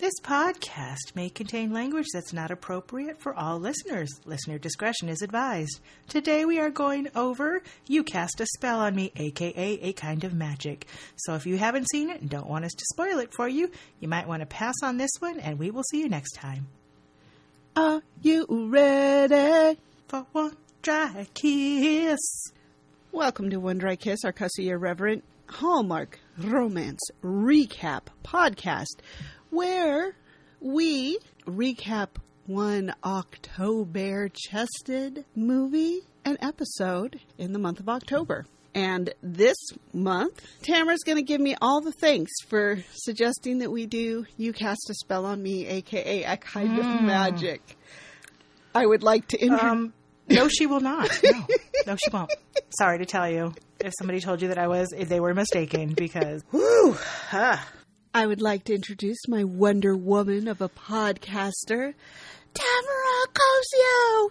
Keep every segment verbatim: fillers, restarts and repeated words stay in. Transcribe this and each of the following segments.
This podcast may contain language that's not appropriate for all listeners. Listener discretion is advised. Today we are going over You Cast a Spell on Me, aka A Kind of Magic. So if you haven't seen it and don't want us to spoil it for you, you might want to pass on this one, and we will see you next time. Are you ready for one dry kiss? Welcome to One Dry Kiss, our cussy irreverent Hallmark romance recap podcast, where we recap one October-chested movie and episode in the month of October. And this month, Tamara's going to give me all the thanks for suggesting that we do You Cast a Spell on Me, a k a. A Kind mm. of Magic. I would like to... Inter- um, no, she will not. No. No, she won't. Sorry to tell you. If somebody told you that I was, they were mistaken, because... Woo! Ah. I would like to introduce my Wonder Woman of a podcaster, Tamara Cosio!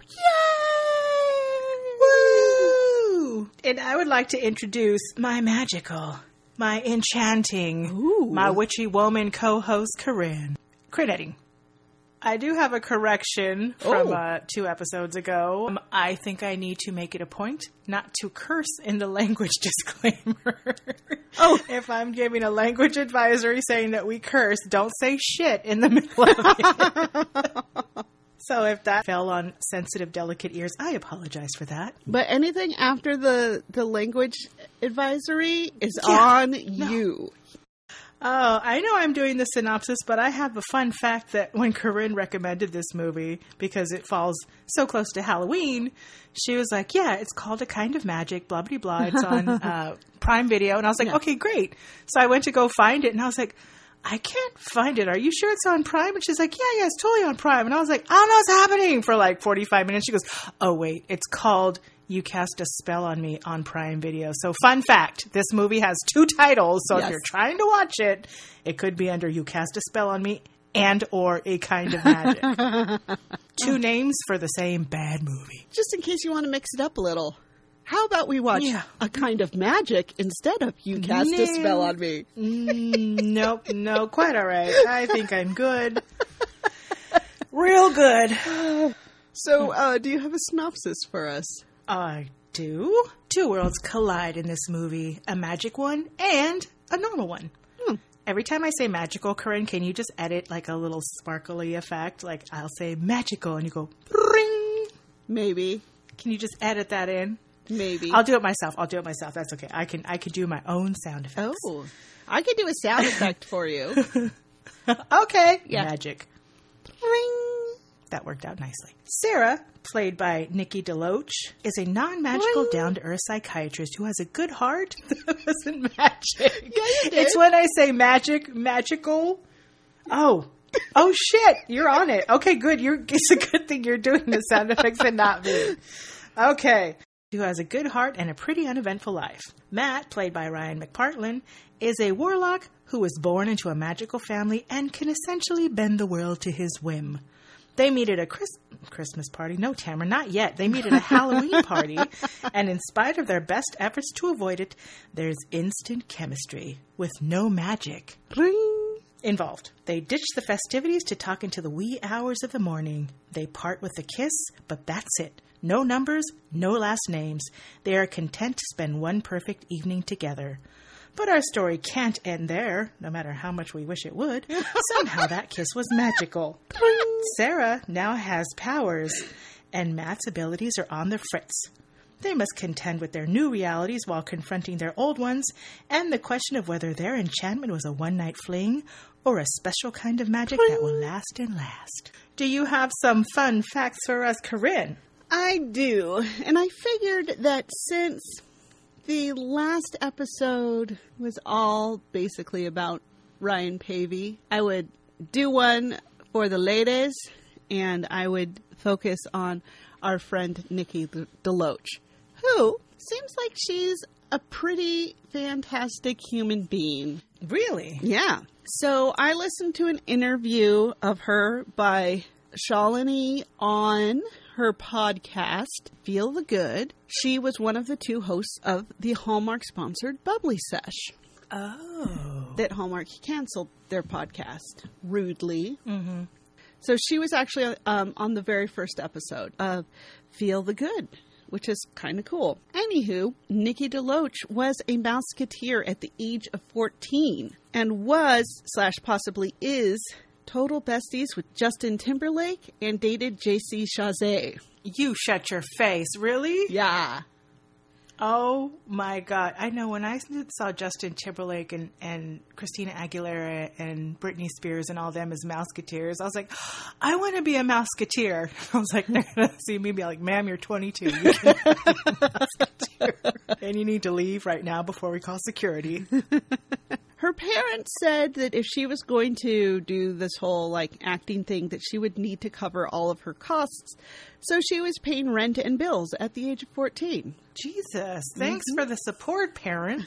Yay! Woo! And I would like to introduce my magical, my enchanting, Ooh. my witchy woman co-host, Corinne. Crediting. I do have a correction from oh. uh, two episodes ago. Um, I think I need to make it a point not to curse in the language disclaimer. Oh, if I'm giving a language advisory saying that we curse, don't say shit in the middle of it. So if that fell on sensitive, delicate ears, I apologize for that. But anything after the, the language advisory is yeah, on no. you. Oh, I know I'm doing the synopsis, but I have a fun fact that when Corinne recommended this movie, because it falls so close to Halloween, she was like, yeah, it's called A Kind of Magic, blah, blah, blah. It's on uh, Prime Video. And I was like, yeah. okay, great. So I went to go find it, and I was like, I can't find it. Are you sure it's on Prime? And she's like, yeah, yeah, it's totally on Prime. And I was like, I don't know what's happening for like forty-five minutes. She goes, oh, wait, it's called You Cast a Spell on Me on Prime Video. So fun fact, this movie has two titles. So yes. if you're trying to watch it, it could be under You Cast a Spell on Me and or A Kind of Magic. Two names for the same bad movie. Just in case you want to mix it up a little. How about we watch yeah. A Kind of Magic instead of You Cast no. a Spell on Me? Mm, nope, no, quite all right. I think I'm good. Real good. So, uh, do you have a synopsis for us? I do. Two worlds collide in this movie. A magic one and a normal one. Hmm. Every time I say magical, Corinne, can you just edit like a little sparkly effect? Like I'll say magical and you go, ring. Maybe. Can you just edit that in? Maybe. I'll do it myself. I'll do it myself. That's okay. I can I can do my own sound effects. Oh. I can do a sound effect for you. Okay. Yeah. Magic. Ring. That worked out nicely. Sarah, played by Nikki DeLoach, is a non-magical, down-to-earth psychiatrist who has a good heart. That wasn't magic. Yeah, you did. It's when I say magic, magical. Oh. Oh, shit. You're on it. Okay, good. You're, it's a good thing you're doing the sound effects and not me. Okay. Who has a good heart and a pretty uneventful life. Matt, played by Ryan McPartlin, is a warlock who was born into a magical family and can essentially bend the world to his whim. They meet at a Chris- Christmas party. No, Tamara, not yet. They meet at a Halloween party, and in spite of their best efforts to avoid it, there's instant chemistry with no magic Ring. involved. They ditch the festivities to talk into the wee hours of the morning. They part with a kiss, but that's it. No numbers, no last names. They are content to spend one perfect evening together. But our story can't end there, no matter how much we wish it would. Somehow that kiss was magical. Sarah now has powers, and Matt's abilities are on the fritz. They must contend with their new realities while confronting their old ones, and the question of whether their enchantment was a one-night fling or a special kind of magic that will last and last. Do you have some fun facts for us, Corinne? I do, and I figured that since the last episode was all basically about Ryan Pavey, I would do one for the ladies, and I would focus on our friend Nikki DeLoach, who seems like she's a pretty fantastic human being. Really? Yeah. So I listened to an interview of her by Shalini on her podcast, Feel the Good. She was one of the two hosts of the Hallmark-sponsored Bubbly Sesh. Oh. that Hallmark canceled their podcast rudely. Mm-hmm. So she was actually um, on the very first episode of Feel the Good, which is kind of cool. Anywho, Nikki DeLoach was a Mouseketeer at the age of fourteen and was, slash possibly is, total besties with Justin Timberlake and dated J C Chasez. You shut your face. Really? Yeah. Oh my God. I know when I saw Justin Timberlake and, and Christina Aguilera and Britney Spears and all them as Mouseketeers, I was like, I want to be a Mouseketeer. I was like, they're going to see me and be like, ma'am, you're twenty-two. You can't be a Mouseketeer. And you need to leave right now before we call security. Her parents said that if she was going to do this whole, like, acting thing, that she would need to cover all of her costs. So she was paying rent and bills at the age of fourteen. Jesus. Thanks mm-hmm. for the support, parents.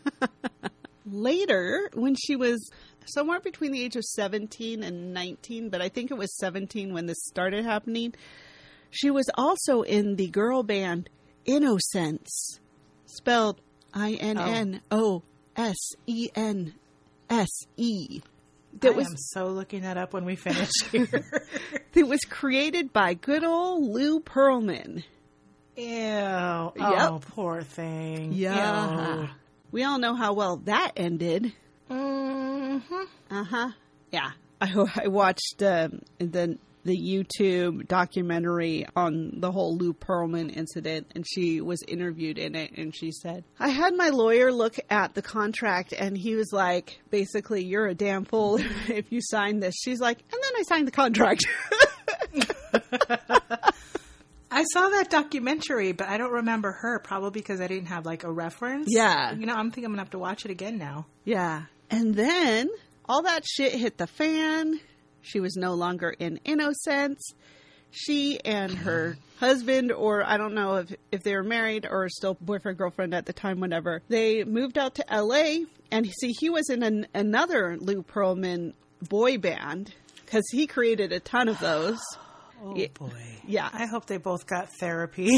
Later, when she was somewhere between the age of seventeen and nineteen, but I think it was seventeen when this started happening, she was also in the girl band Innocence, spelled I N N O S E N S E. That I was, am so looking that up when we finish here. It was created by good old Lou Pearlman. Ew. Yep. Oh, poor thing. Yeah. Ew. We all know how well that ended. Mm-hmm. Uh-huh. Yeah. I, I watched um, the the YouTube documentary on the whole Lou Pearlman incident, and she was interviewed in it, and she said, I had my lawyer look at the contract, and he was like, basically, you're a damn fool if you sign this. She's like, and then I signed the contract. I saw that documentary, but I don't remember her, probably because I didn't have, like, a reference. Yeah. You know, I'm thinking I'm going to have to watch it again now. Yeah. And then all that shit hit the fan. She was no longer in Innocence. She and her husband, or I don't know if, if they were married or still boyfriend, girlfriend at the time, whatever, they moved out to L A. And see, he was in an, another Lou Pearlman boy band because he created a ton of those. Oh, yeah. boy. Yeah. I hope they both got therapy.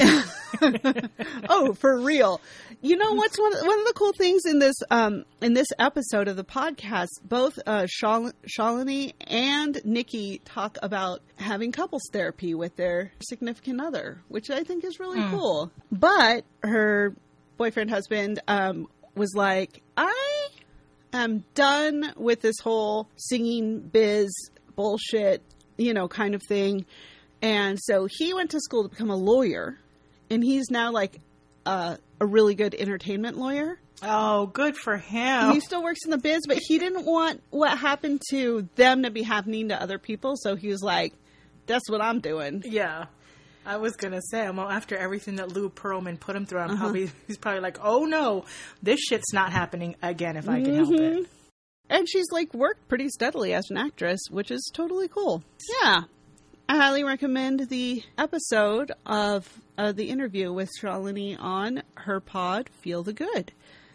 Oh, for real. You know what's one of, one of the cool things in this um, in this episode of the podcast, both uh, Shal- Shalini and Nikki talk about having couples therapy with their significant other, which I think is really mm. cool. But her boyfriend, husband, um, was like, I am done with this whole singing biz bullshit, you know, kind of thing. And so he went to school to become a lawyer, and he's now like uh, a really good entertainment lawyer. Oh, good for him. He still works in the biz, but he didn't want what happened to them to be happening to other people. So he was like, that's what I'm doing. Yeah. I was going to say, well, after everything that Lou Pearlman put him through, I'm uh-huh. probably, he's probably like, oh no, this shit's not happening again if I can mm-hmm. help it. And she's like worked pretty steadily as an actress, which is totally cool. Yeah. I highly recommend the episode of uh, the interview with Shalini on her pod, Feel the Good.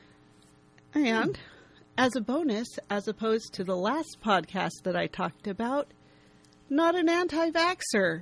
And mm. as a bonus, as opposed to the last podcast that I talked about, not an anti-vaxxer.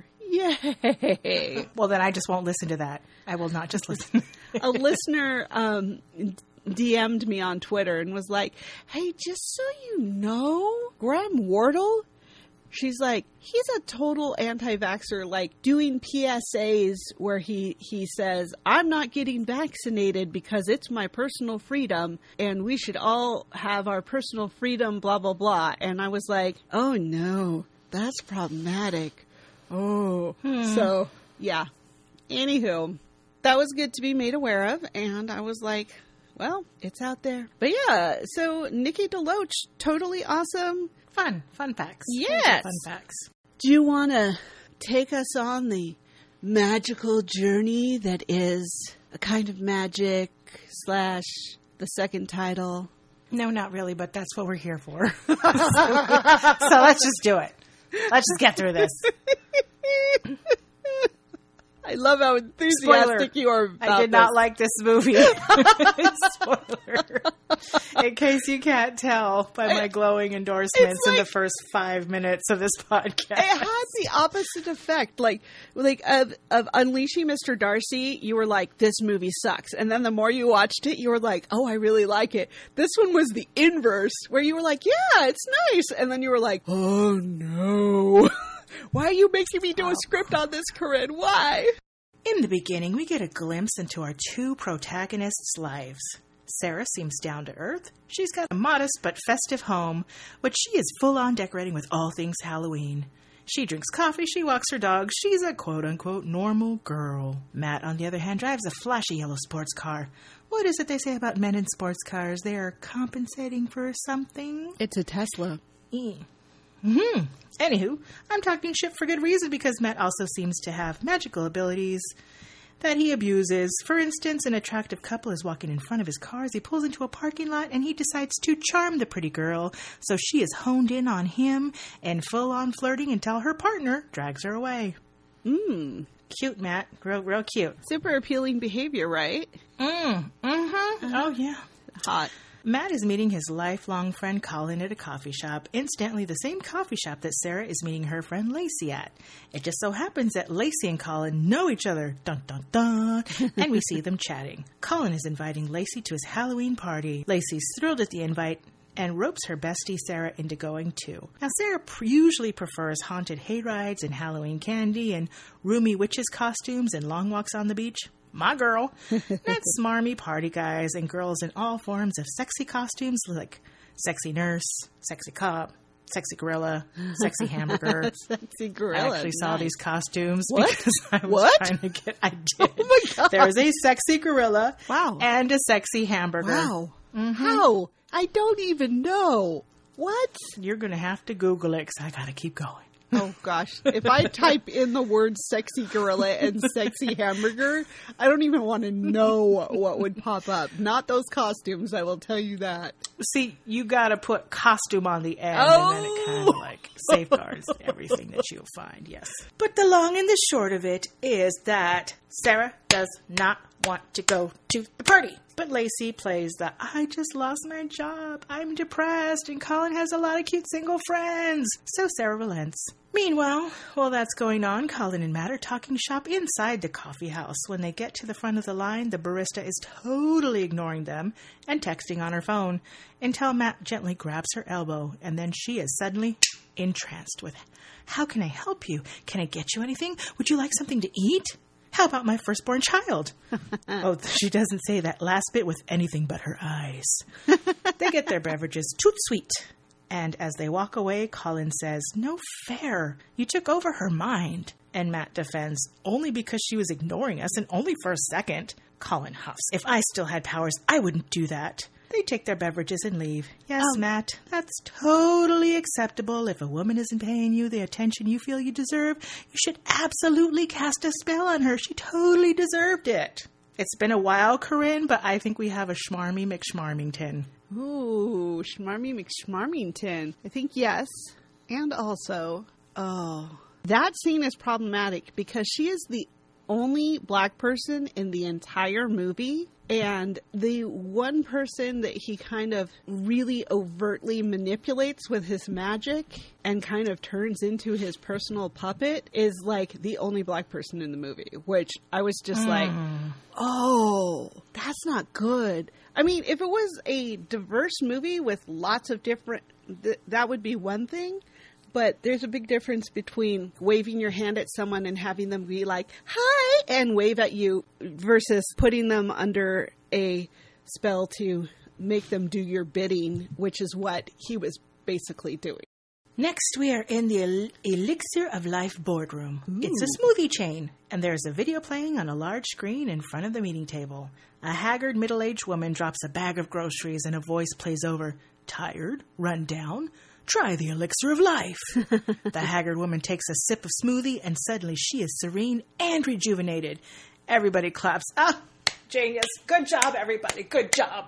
Yay! Well, then I just won't listen to that. I will not just listen. A listener um, D M'd me on Twitter and was like, hey, just so you know, Graham Wardle, she's like, he's a total anti-vaxxer, like doing P S As where he, he says, I'm not getting vaccinated because it's my personal freedom and we should all have our personal freedom, blah, blah, blah. And I was like, oh no, that's problematic. Oh, hmm. So yeah. Anywho, that was good to be made aware of. And I was like, well, it's out there. But yeah, so Nikki DeLoach, totally awesome. Fun. Fun facts. Yes. Fun facts. Do you want to take us on the magical journey that is a kind of magic slash the second title? No, not really, but that's what we're here for. so, so let's just do it. Let's just get through this. I love how enthusiastic Spoiler. you are about I did this. not like this movie. Spoiler. In case you can't tell by my glowing endorsements like, in the first five minutes of this podcast. It had the opposite effect. Like, like of, of Unleashing Mister Darcy, you were like, this movie sucks. And then the more you watched it, you were like, oh, I really like it. This one was the inverse, where you were like, yeah, it's nice. And then you were like, oh, no. Why are you making me do a script on this, Corinne? Why? In the beginning, we get a glimpse into our two protagonists' lives. Sarah seems down to earth. She's got a modest but festive home, which she is full on decorating with all things Halloween. She drinks coffee, she walks her dog, she's a quote-unquote normal girl. Matt, on the other hand, drives a flashy yellow sports car. What is it they say about men in sports cars? They are compensating for something? It's a Tesla. Mm. Hmm. Anywho, I'm talking shit for good reason because Matt also seems to have magical abilities that he abuses. For instance, an attractive couple is walking in front of his car as he pulls into a parking lot and he decides to charm the pretty girl. So she is honed in on him and full on flirting until her partner drags her away. Mmm. Cute, Matt. Real, real cute. Super appealing behavior, right? Mm. Mm-hmm. Oh, yeah. Hot. Matt is meeting his lifelong friend Colin at a coffee shop, incidentally the same coffee shop that Sarah is meeting her friend Lacey at. It just so happens that Lacey and Colin know each other, dun dun dun, and we see them chatting. Colin is inviting Lacey to his Halloween party. Lacey's thrilled at the invite and ropes her bestie Sarah into going too. Now Sarah usually prefers haunted hayrides and Halloween candy and roomy witches costumes and long walks on the beach. My girl. Not smarmy party guys and girls in all forms of sexy costumes like sexy nurse, sexy cop, sexy gorilla, sexy hamburger. Sexy gorilla. I actually saw nice. these costumes What? because I was What? trying to get. I did. Oh my God. There's a sexy gorilla. Wow. And a sexy hamburger. Wow. Mm-hmm. How? I don't even know. What? You're going to have to Google it because I got to keep going. Oh, gosh. If I type in the words sexy gorilla and sexy hamburger, I don't even want to know what would pop up. Not those costumes, I will tell you that. See, you got to put costume on the end, Oh. and then it kind of like safeguards everything that you'll find, yes. But the long and the short of it is that Sarah does not want to go to the party. But Lacey plays the, I just lost my job, I'm depressed, and Colin has a lot of cute single friends. So Sarah relents. Meanwhile, while that's going on, Colin and Matt are talking shop inside the coffee house. When they get to the front of the line, the barista is totally ignoring them and texting on her phone until Matt gently grabs her elbow, and then she is suddenly entranced with, how can I help you? Can I get you anything? Would you like something to eat? How about my firstborn child? Oh, she doesn't say that last bit with anything but her eyes. They get their beverages toot sweet. And as they walk away, Colin says, no fair. You took over her mind. And Matt defends, only because she was ignoring us and only for a second. Colin huffs, if I still had powers, I wouldn't do that. They take their beverages and leave. Yes, Um, Matt, that's totally acceptable. If a woman isn't paying you the attention you feel you deserve, you should absolutely cast a spell on her. She totally deserved it. It's been a while, Corinne, but I think we have a schmarmy McSchmarmington. Ooh, Schmarmy McSchmarmington. I think yes. And also, oh, that scene is problematic because she is the only black person in the entire movie. And the one person that he kind of really overtly manipulates with his magic and kind of turns into his personal puppet is like the only black person in the movie, which I was just mm. like, oh, that's not good. I mean, if it was a diverse movie with lots of different, th- that would be one thing. But there's a big difference between waving your hand at someone and having them be like, hi, and wave at you versus putting them under a spell to make them do your bidding, which is what he was basically doing. Next, we are in the El- Elixir of Life boardroom. Ooh. It's a smoothie chain, and there's a video playing on a large screen in front of the meeting table. A haggard middle-aged woman drops a bag of groceries, and a voice plays over, tired, run down, try the elixir of life. The haggard woman takes a sip of smoothie, and suddenly she is serene and rejuvenated. Everybody claps. Ah, genius. Good job, everybody. Good job.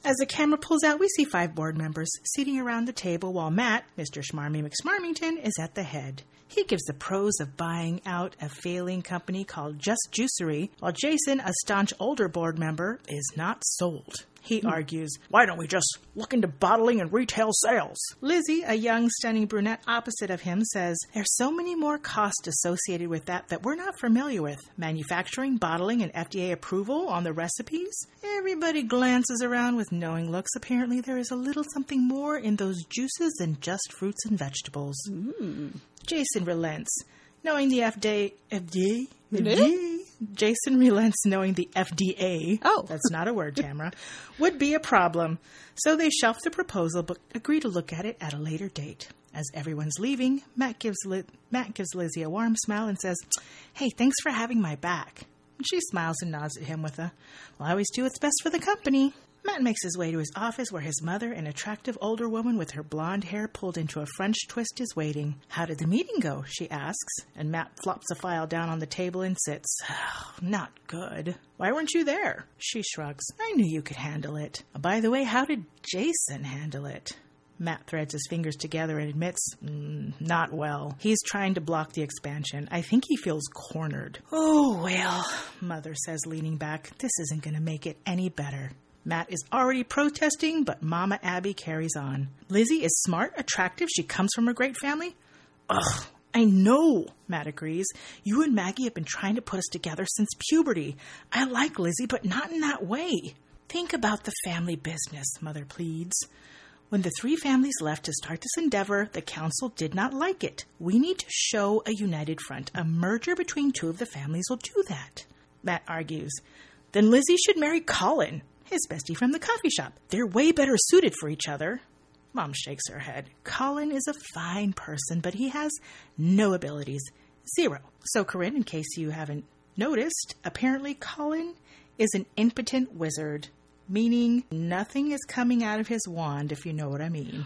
As the camera pulls out, we see five board members seating around the table while Matt, Mister Schmarmy McSmarmington, is at the head. He gives the pros of buying out a failing company called Just Juicery, while Jason, a staunch older board member, is not sold. He hmm. argues, why don't we just look into bottling and retail sales? Lizzie, a young, stunning brunette opposite of him, says, there's so many more costs associated with that that we're not familiar with. Manufacturing, bottling, and F D A approval on the recipes? Everybody glances around with knowing looks. Apparently there is a little something more in those juices than just fruits and vegetables. Mm. Jason relents, knowing the F D A... F D A? F D A? Jason relents knowing the F D A, oh, that's not a word, Tamara, would be a problem. So they shelf the proposal but agree to look at it at a later date. As everyone's leaving, Matt gives Li- Matt gives Lizzie a warm smile and says, hey, thanks for having my back. And she smiles and nods at him with a, well, I always do what's best for the company. Matt makes his way to his office where his mother, an attractive older woman with her blonde hair pulled into a French twist, is waiting. How did the meeting go? She asks, and Matt flops a file down on the table and sits. Oh, not good. Why weren't you there? She shrugs. I knew you could handle it. By the way, how did Jason handle it? Matt threads his fingers together and admits, mm, not well. He's trying to block the expansion. I think he feels cornered. Oh, well, Mother says, leaning back. This isn't going to make it any better. Matt is already protesting, but Mama Abby carries on. Lizzie is smart, attractive. She comes from a great family. Ugh, I know, Matt agrees. You and Maggie have been trying to put us together since puberty. I like Lizzie, but not in that way. Think about the family business, Mother pleads. When the three families left to start this endeavor, the council did not like it. We need to show a united front. A merger between two of the families will do that. Matt argues. Then Lizzie should marry Colin, his bestie from the coffee shop. They're way better suited for each other. Mom shakes her head. Colin is a fine person, but he has no abilities. Zero. So, Corinne, in case you haven't noticed, apparently Colin is an impotent wizard, meaning nothing is coming out of his wand, if you know what I mean.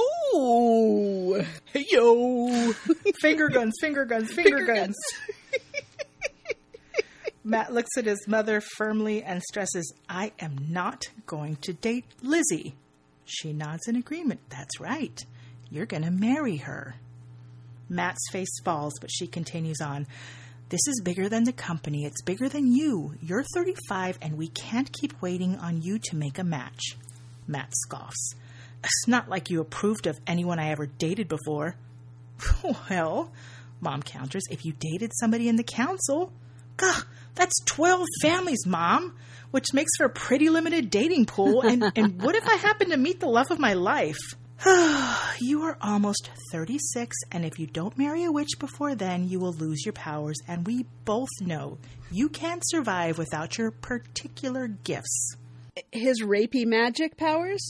Oh! Hey, yo! Finger guns, finger guns, finger, finger guns. guns. Matt looks at his mother firmly and stresses, I am not going to date Lizzie. She nods in agreement. That's right. You're going to marry her. Matt's face falls, but she continues on. This is bigger than the company. It's bigger than you. You're thirty-five, and we can't keep waiting on you to make a match. Matt scoffs. It's not like you approved of anyone I ever dated before. Well, Mom counters, if you dated somebody in the council... Gah, that's twelve families, Mom, which makes for a pretty limited dating pool. And, and what if I happen to meet the love of my life? You are almost thirty-six, and if you don't marry a witch before then, you will lose your powers. And we both know you can't survive without your particular gifts. His rapey magic powers?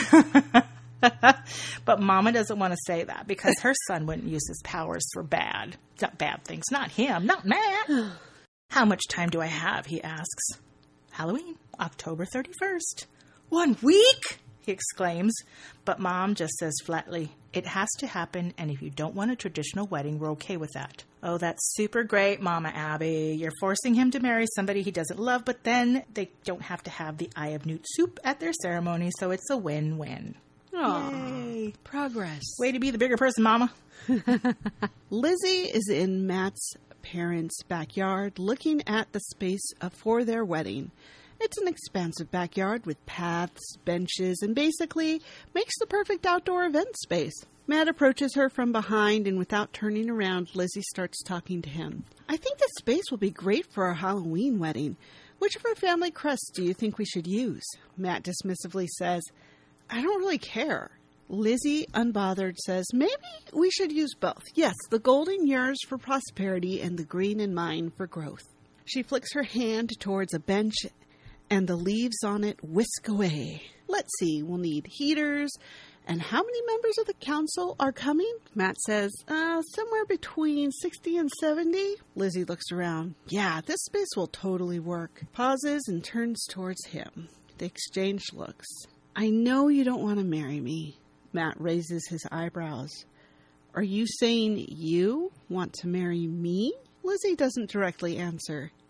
But Mama doesn't want to say that because her son wouldn't use his powers for bad, not bad things. Not him, not Matt. How much time do I have? He asks. Halloween, October thirty-first. One week? He exclaims. But Mom just says flatly, it has to happen, and if you don't want a traditional wedding, we're okay with that. Oh, that's super great, Mama Abby. You're forcing him to marry somebody he doesn't love, but then they don't have to have the Eye of Newt soup at their ceremony, so it's a win-win. Yay. Progress. Way to be the bigger person, Mama. Lizzie is in Matt's parents' backyard looking at the space for their wedding. It's an expansive backyard with paths, benches, and basically makes the perfect outdoor event space. Matt approaches her from behind, and without turning around, Lizzie starts talking to him. I think this space will be great for our Halloween wedding. Which of our family crests do you think we should use? Matt dismissively says, I don't really care. Lizzie, unbothered, says, maybe we should use both. Yes, the golden years for prosperity and the green and mine for growth. She flicks her hand towards a bench, and the leaves on it whisk away. Let's see, we'll need heaters. And how many members of the council are coming? Matt says, uh, somewhere between sixty and seventy. Lizzie looks around. Yeah, this space will totally work. Pauses and turns towards him. They exchange looks. I know you don't want to marry me. Matt raises his eyebrows. Are you saying you want to marry me? Lizzie doesn't directly answer.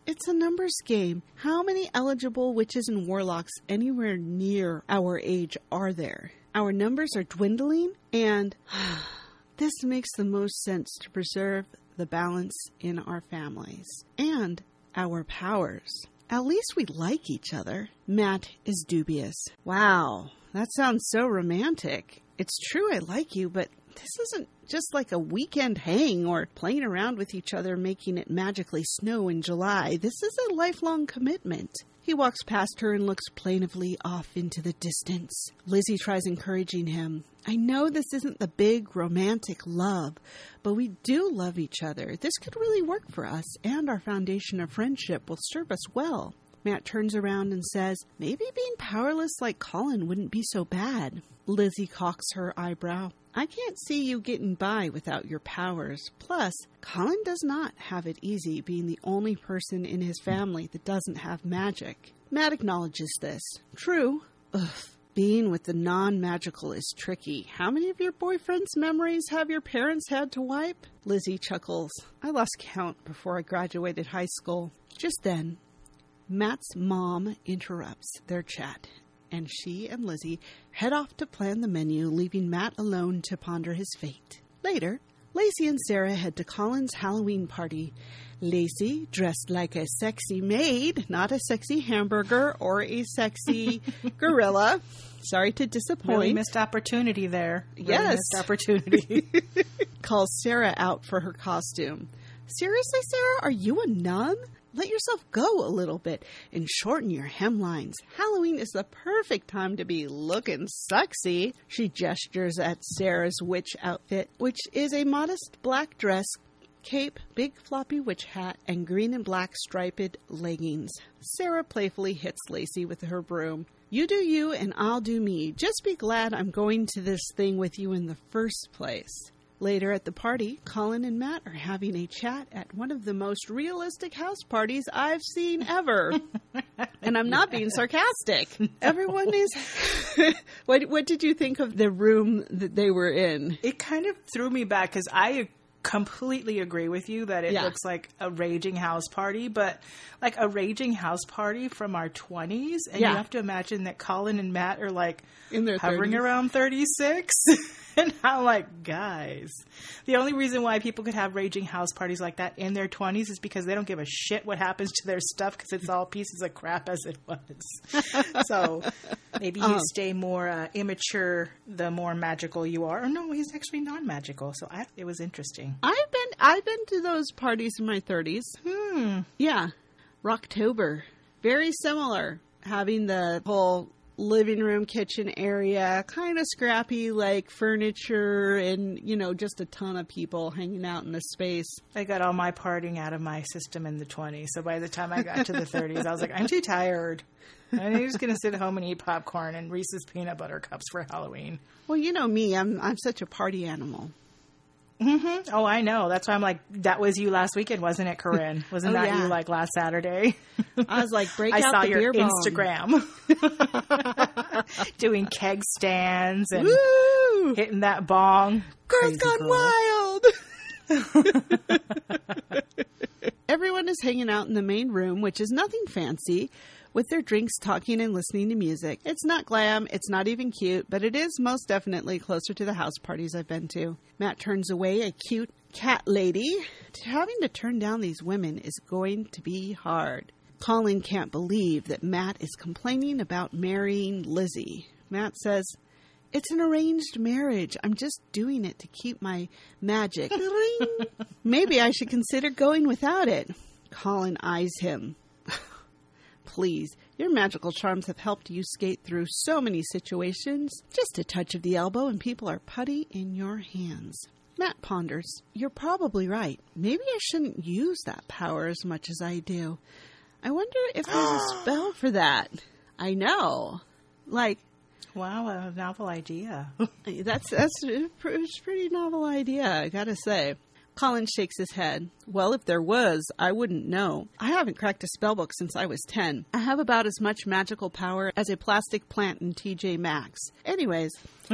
It's a numbers game. How many eligible witches and warlocks anywhere near our age are there? Our numbers are dwindling, and this makes the most sense to preserve the balance in our families and our powers. At least we like each other. Matt is dubious. Wow, that sounds so romantic. It's true I like you, but this isn't just like a weekend hang or playing around with each other making it magically snow in July. This is a lifelong commitment. He walks past her and looks plaintively off into the distance. Lizzie tries encouraging him. I know this isn't the big romantic love, but we do love each other. This could really work for us, and our foundation of friendship will serve us well. Matt turns around and says, maybe being powerless like Colin wouldn't be so bad. Lizzie cocks her eyebrow. I can't see you getting by without your powers. Plus, Colin does not have it easy being the only person in his family that doesn't have magic. Matt acknowledges this. True. Ugh. Being with the non-magical is tricky. How many of your boyfriend's memories have your parents had to wipe? Lizzie chuckles. I lost count before I graduated high school. Just then, Matt's mom interrupts their chat, and she and Lizzie head off to plan the menu, leaving Matt alone to ponder his fate. Later, Lacey and Sarah head to Colin's Halloween party. Lacey, dressed like a sexy maid, not a sexy hamburger or a sexy gorilla. Sorry to disappoint. Really missed opportunity there. Really Yes. missed opportunity. Calls Sarah out for her costume. Seriously, Sarah, are you a nun? Let yourself go a little bit and shorten your hemlines. Halloween is the perfect time to be looking sexy. She gestures at Sarah's witch outfit, which is a modest black dress, cape, big floppy witch hat, and green and black striped leggings. Sarah playfully hits Lacey with her broom. You do you and I'll do me. Just be glad I'm going to this thing with you in the first place. Later at the party, Colin and Matt are having a chat at one of the most realistic house parties I've seen ever. And I'm not being sarcastic. Everyone is... what, what did you think of the room that they were in? It kind of threw me back because I completely agree with you that it Yeah. looks like a raging house party, but like a raging house party from our twenties. And Yeah. you have to imagine that Colin and Matt are like In their hovering thirties. around thirty-six. And I'm like, guys, the only reason why people could have raging house parties like that in their twenties is because they don't give a shit what happens to their stuff because it's all pieces of crap as it was. So maybe you Um. stay more uh, immature the more magical you are. Or no, he's actually non-magical. So I, it was interesting. I've been I've been to those parties in my thirties. Hmm. Yeah. Rocktober. Very similar. Having the whole living room, kitchen area, kind of scrappy, like furniture and, you know, just a ton of people hanging out in the space. I got all my partying out of my system in the twenties. So by the time I got to the thirties, I was like, I'm too tired. I'm just going to sit at home and eat popcorn and Reese's peanut butter cups for Halloween. Well, you know me, I'm I'm such a party animal. Mm-hmm. Oh, I know. That's why I'm like, that was you last weekend, wasn't it, Corinne? Wasn't Oh, that yeah. you like last Saturday? I was like, break I out saw the your beer bong. Instagram. Doing keg stands and Woo! hitting that bong. Girls Crazy Gone girl. Wild! Everyone is hanging out in the main room, which is nothing fancy, with their drinks, talking and listening to music. It's not glam, it's not even cute, but it is most definitely closer to the house parties I've been to. Matt turns away a cute cat lady. Having to turn down these women is going to be hard. Colin can't believe that Matt is complaining about marrying Lizzie. Matt says, it's an arranged marriage. I'm just doing it to keep my magic. Maybe I should consider going without it. Colin eyes him. Please, your magical charms have helped you skate through so many situations. Just a touch of the elbow and people are putty in your hands. Matt ponders. You're probably right. Maybe I shouldn't use that power as much as I do. I wonder if there's a spell for that. I know. Like, Wow, a novel idea. that's that's a pr- pretty novel idea, I gotta say. Colin shakes his head. Well, if there was, I wouldn't know. I haven't cracked a spellbook since I was ten. I have about as much magical power as a plastic plant in T J Maxx. Anyways,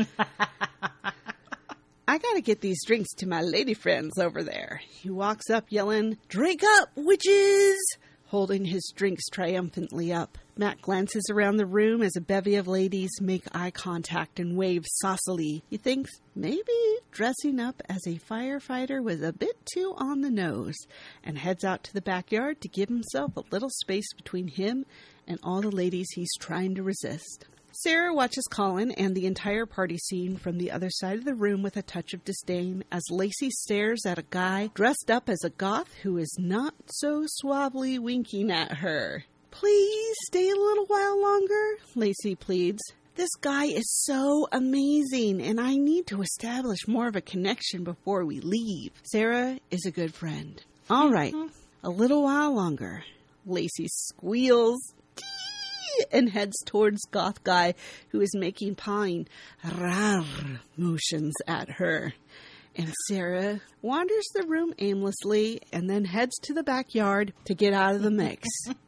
I gotta get these drinks to my lady friends over there. He walks up yelling, Drink up, witches! holding his drinks triumphantly up. Matt glances around the room as a bevy of ladies make eye contact and wave saucily. He thinks maybe dressing up as a firefighter was a bit too on the nose, and heads out to the backyard to give himself a little space between him and all the ladies he's trying to resist. Sarah watches Colin and the entire party scene from the other side of the room with a touch of disdain as Lacey stares at a guy dressed up as a goth who is not so suavely winking at her. "Please stay a little while longer," Lacey pleads. "This guy is so amazing, and I need to establish more of a connection before we leave." Sarah is a good friend. "All right, a little while longer." Lacey squeals and heads towards goth guy who is making pawing rar motions at her. And Sarah wanders the room aimlessly and then heads to the backyard to get out of the mix.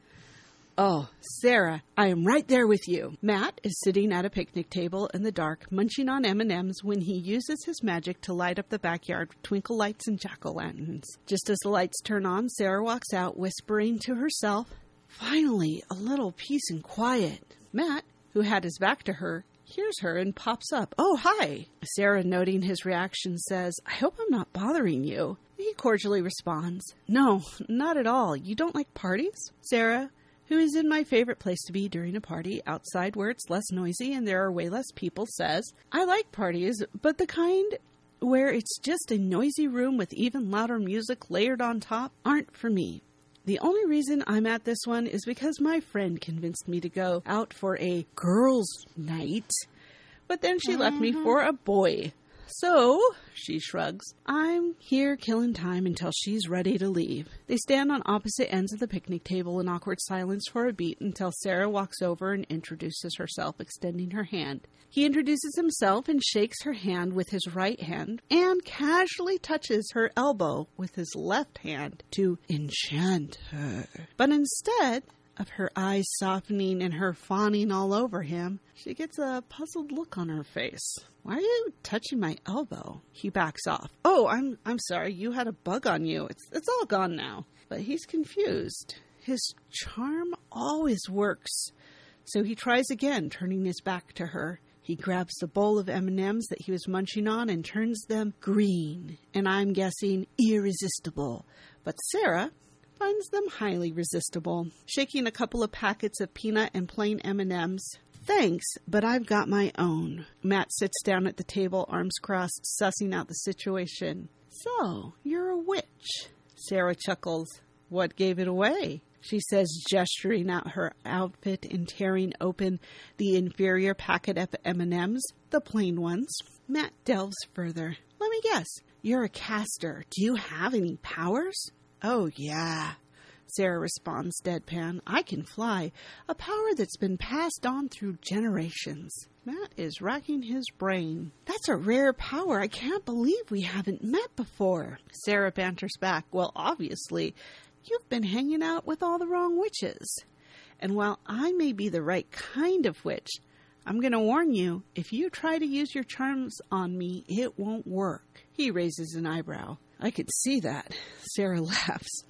"Oh, Sarah, I am right there with you." Matt is sitting at a picnic table in the dark, munching on M and M's when he uses his magic to light up the backyard with twinkle lights and jack-o'-lanterns. Just as the lights turn on, Sarah walks out, whispering to herself, "Finally, a little peace and quiet." Matt, who had his back to her, hears her and pops up. "Oh, hi." Sarah, noting his reaction, says, "I hope I'm not bothering you." He cordially responds, "No, not at all. You don't like parties?" Sarah, who is in my favorite place to be during a party, outside where it's less noisy and there are way less people, says, "I like parties, but the kind where it's just a noisy room with even louder music layered on top aren't for me. The only reason I'm at this one is because my friend convinced me to go out for a girls' night, but then she mm-hmm. left me for a boy. So," she shrugs, "I'm here killing time until she's ready to leave." They stand on opposite ends of the picnic table in awkward silence for a beat until Sarah walks over and introduces herself, extending her hand. He introduces himself and shakes her hand with his right hand and casually touches her elbow with his left hand to enchant her. But instead of her eyes softening and her fawning all over him, she gets a puzzled look on her face. "Why are you touching my elbow?" He backs off. "Oh, I'm I'm sorry. You had a bug on you. It's it's all gone now." But he's confused. His charm always works. So he tries again, turning his back to her. He grabs the bowl of M and M's that he was munching on and turns them green, and I'm guessing irresistible. But Sarah finds them highly resistible. Shaking a couple of packets of peanut and plain M and M's. "Thanks, but I've got my own." Matt sits down at the table, arms crossed, sussing out the situation. "So, you're a witch." Sarah chuckles. "What gave it away?" she says, gesturing at her outfit and tearing open the inferior packet of M and M's, the plain ones. Matt delves further. "Let me guess. You're a caster. Do you have any powers?" "Oh, yeah," Sarah responds deadpan. "I can fly, a power that's been passed on through generations." Matt is racking his brain. "That's a rare power. I can't believe we haven't met before." Sarah banters back. "Well, obviously, you've been hanging out with all the wrong witches. And while I may be the right kind of witch, I'm going to warn you, if you try to use your charms on me, it won't work." He raises an eyebrow. "I could see that." Sarah laughs.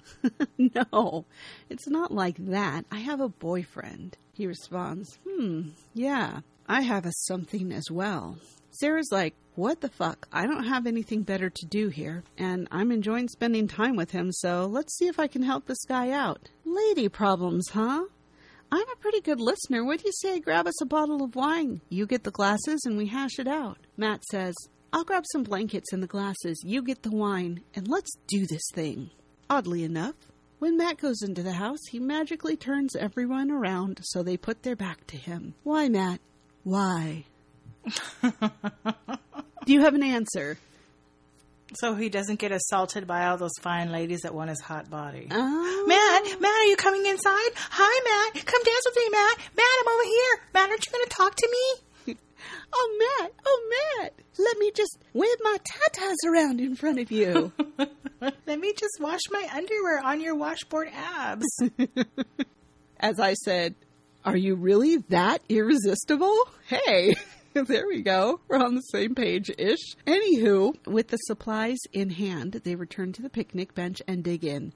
"No, it's not like that. I have a boyfriend." He responds, "Hmm, yeah, I have a something as well." Sarah's like, "What the fuck? I don't have anything better to do here, and I'm enjoying spending time with him, so let's see if I can help this guy out." "Lady problems, huh? I'm a pretty good listener. What do you say I grab us a bottle of wine? You get the glasses and we hash it out." Matt says, "I'll grab some blankets and the glasses. You get the wine, and let's do this thing." Oddly enough, when Matt goes into the house, he magically turns everyone around so they put their back to him. "Why, Matt? Why?" Do you have an answer? So he doesn't get assaulted by all those fine ladies that want his hot body. Oh. Matt, Matt, are you coming inside? Hi, Matt. Come dance with me, Matt. Matt, I'm over here. Matt, aren't you going to talk to me? Oh, Matt. Oh, Matt. Let me just wave my tatas around in front of you. Let me just wash my underwear on your washboard abs. As I said, are you really that irresistible? Hey. There we go. We're on the same page-ish. Anywho, with the supplies in hand, they return to the picnic bench and dig in.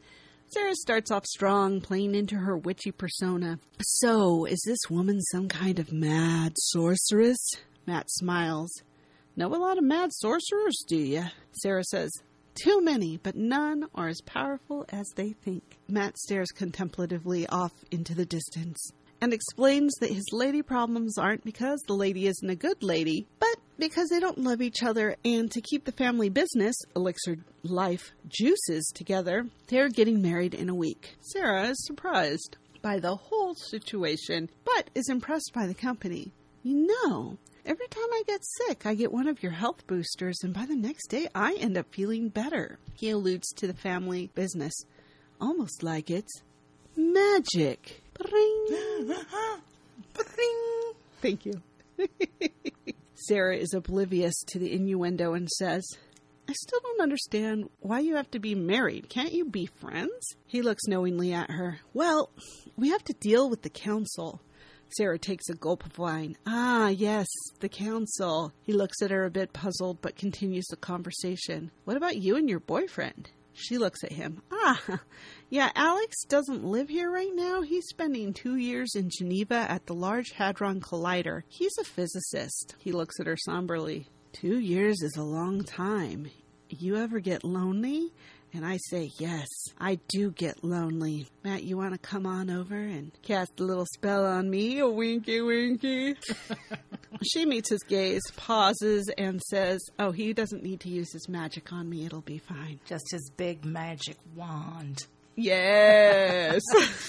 Sarah starts off strong, playing into her witchy persona. So, is this woman some kind of mad sorceress? Matt smiles. Know a lot of mad sorcerers, do you? Sarah says, too many, but none are as powerful as they think. Matt stares contemplatively off into the distance and explains that his lady problems aren't because the lady isn't a good lady, but because they don't love each other, and to keep the family business, Elixir Life Juices, together, they're getting married in a week. Sarah is surprised by the whole situation, but is impressed by the company. You know, every time I get sick, I get one of your health boosters, and by the next day, I end up feeling better. He alludes to the family business, almost like it's magic. Bring. Bring. Thank you. Sarah is oblivious to the innuendo and says, I still don't understand why you have to be married. Can't you be friends? He looks knowingly at her. Well, we have to deal with the council. Sarah takes a gulp of wine. Ah, yes, the council. He looks at her a bit puzzled, but continues the conversation. What about you and your boyfriend? She looks at him. Ah, yeah, Alex doesn't live here right now. He's spending two years in Geneva at the Large Hadron Collider. He's a physicist. He looks at her somberly. Two years is a long time. You ever get lonely? And I say, yes, I do get lonely. Matt, you want to come on over and cast a little spell on me? A winky winky. She meets his gaze, pauses, and says, oh, he doesn't need to use his magic on me. It'll be fine. Just his big magic wand. Yes.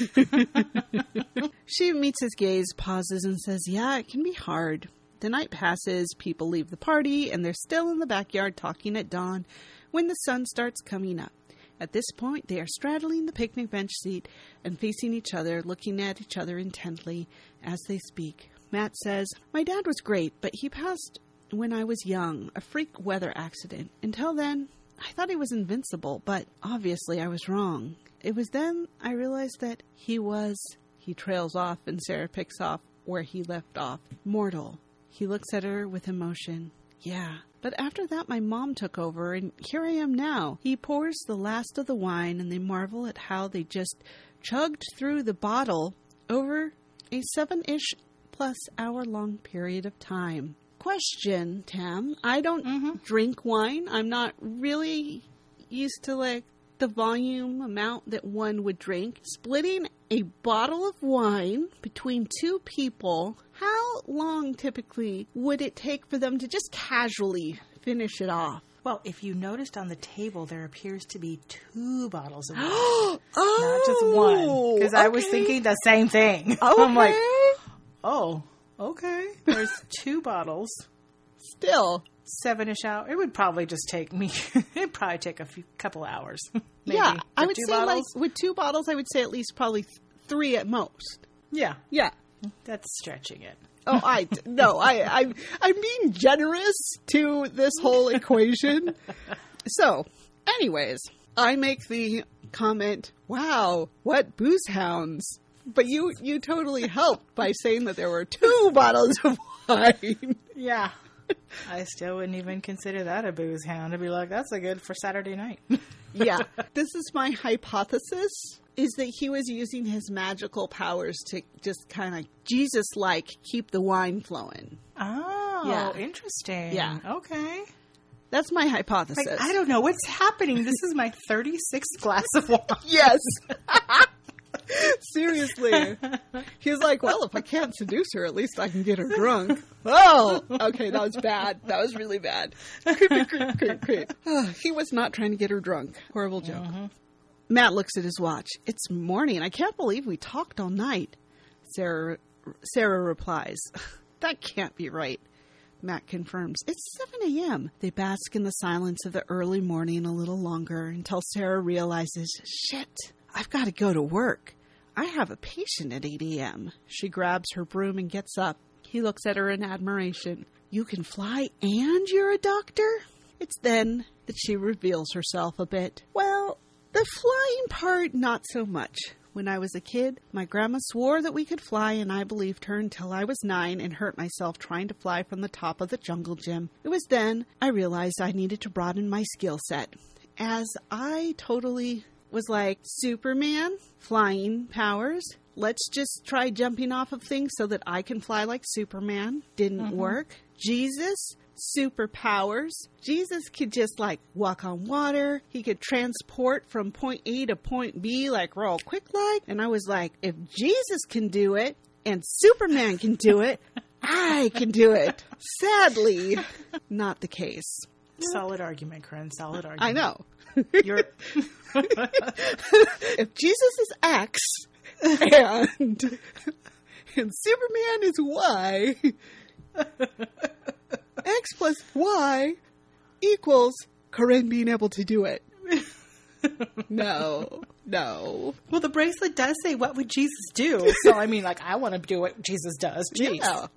She meets his gaze, pauses, and says, yeah, it can be hard. The night passes, people leave the party, and they're still in the backyard talking at dawn when the sun starts coming up. At this point, they are straddling the picnic bench seat and facing each other, looking at each other intently as they speak. Matt says, my dad was great, but he passed when I was young, a freak weather accident. Until then, I thought he was invincible, but obviously I was wrong. It was then I realized that he was, he trails off and Sarah picks off where he left off, mortal. He looks at her with emotion. Yeah. But after that, my mom took over, and here I am now. He pours the last of the wine, and they marvel at how they just chugged through the bottle over a seven-ish plus hour-long period of time. Question, Tam. I don't mm-hmm. drink wine. I'm not really used to, like, the volume amount that one would drink. Splitting a bottle of wine between two people, how long typically would it take for them to just casually finish it off? Well, if you noticed on the table, there appears to be two bottles of wine. Oh, not just one. Because okay. I was thinking the same thing. Okay. I'm like, oh, okay. There's two bottles. Still. Seven-ish hour. It would probably just take me, it'd probably take a few, couple hours. Maybe, yeah, I would say bottles. like, with two bottles, I would say at least probably th- three at most. Yeah. Yeah. That's stretching it. Oh, I, no, I, I, I'm being generous to this whole equation. So, anyways, I make the comment, wow, what booze hounds. But you, you totally helped by saying that there were two bottles of wine. Yeah. I still wouldn't even consider that a booze hound. I'd be like, that's a good for Saturday night. Yeah. This is my hypothesis, is that he was using his magical powers to just kind of Jesus-like keep the wine flowing. Oh, yeah. Interesting. Yeah. Okay. That's my hypothesis. Like, I don't know what's happening. This is my thirty-sixth glass of wine. Yes. Seriously. He was like, well, if I can't seduce her, at least I can get her drunk. Oh, okay, that was bad. That was really bad. Creep, creep, creep, creep. Oh, he was not trying to get her drunk. Horrible joke. Mm-hmm. Matt looks at his watch. It's morning. I can't believe we talked all night. Sarah, Sarah replies, that can't be right. Matt confirms, it's seven a.m. They bask in the silence of the early morning a little longer until Sarah realizes, shit, I've got to go to work. I have a patient at eight a.m. She grabs her broom and gets up. He looks at her in admiration. You can fly and you're a doctor? It's then that she reveals herself a bit. Well, the flying part, not so much. When I was a kid, my grandma swore that we could fly, and I believed her until I was nine and hurt myself trying to fly from the top of the jungle gym. It was then I realized I needed to broaden my skill set, as I totally was like, Superman, flying powers. Let's just try jumping off of things so that I can fly like Superman. Didn't mm-hmm. work. Jesus, superpowers. Jesus could just like walk on water. He could transport from point A to point B like real quick like. And I was like, if Jesus can do it and Superman can do it, I can do it. Sadly, not the case. Solid argument, Corinne. Solid argument. I know. You're if Jesus is X and, and Superman is Y, X plus Y equals Corinne being able to do it. No, no. Well, the bracelet does say, what would Jesus do? So, I mean, like, I want to do what Jesus does. Jeez. Yeah.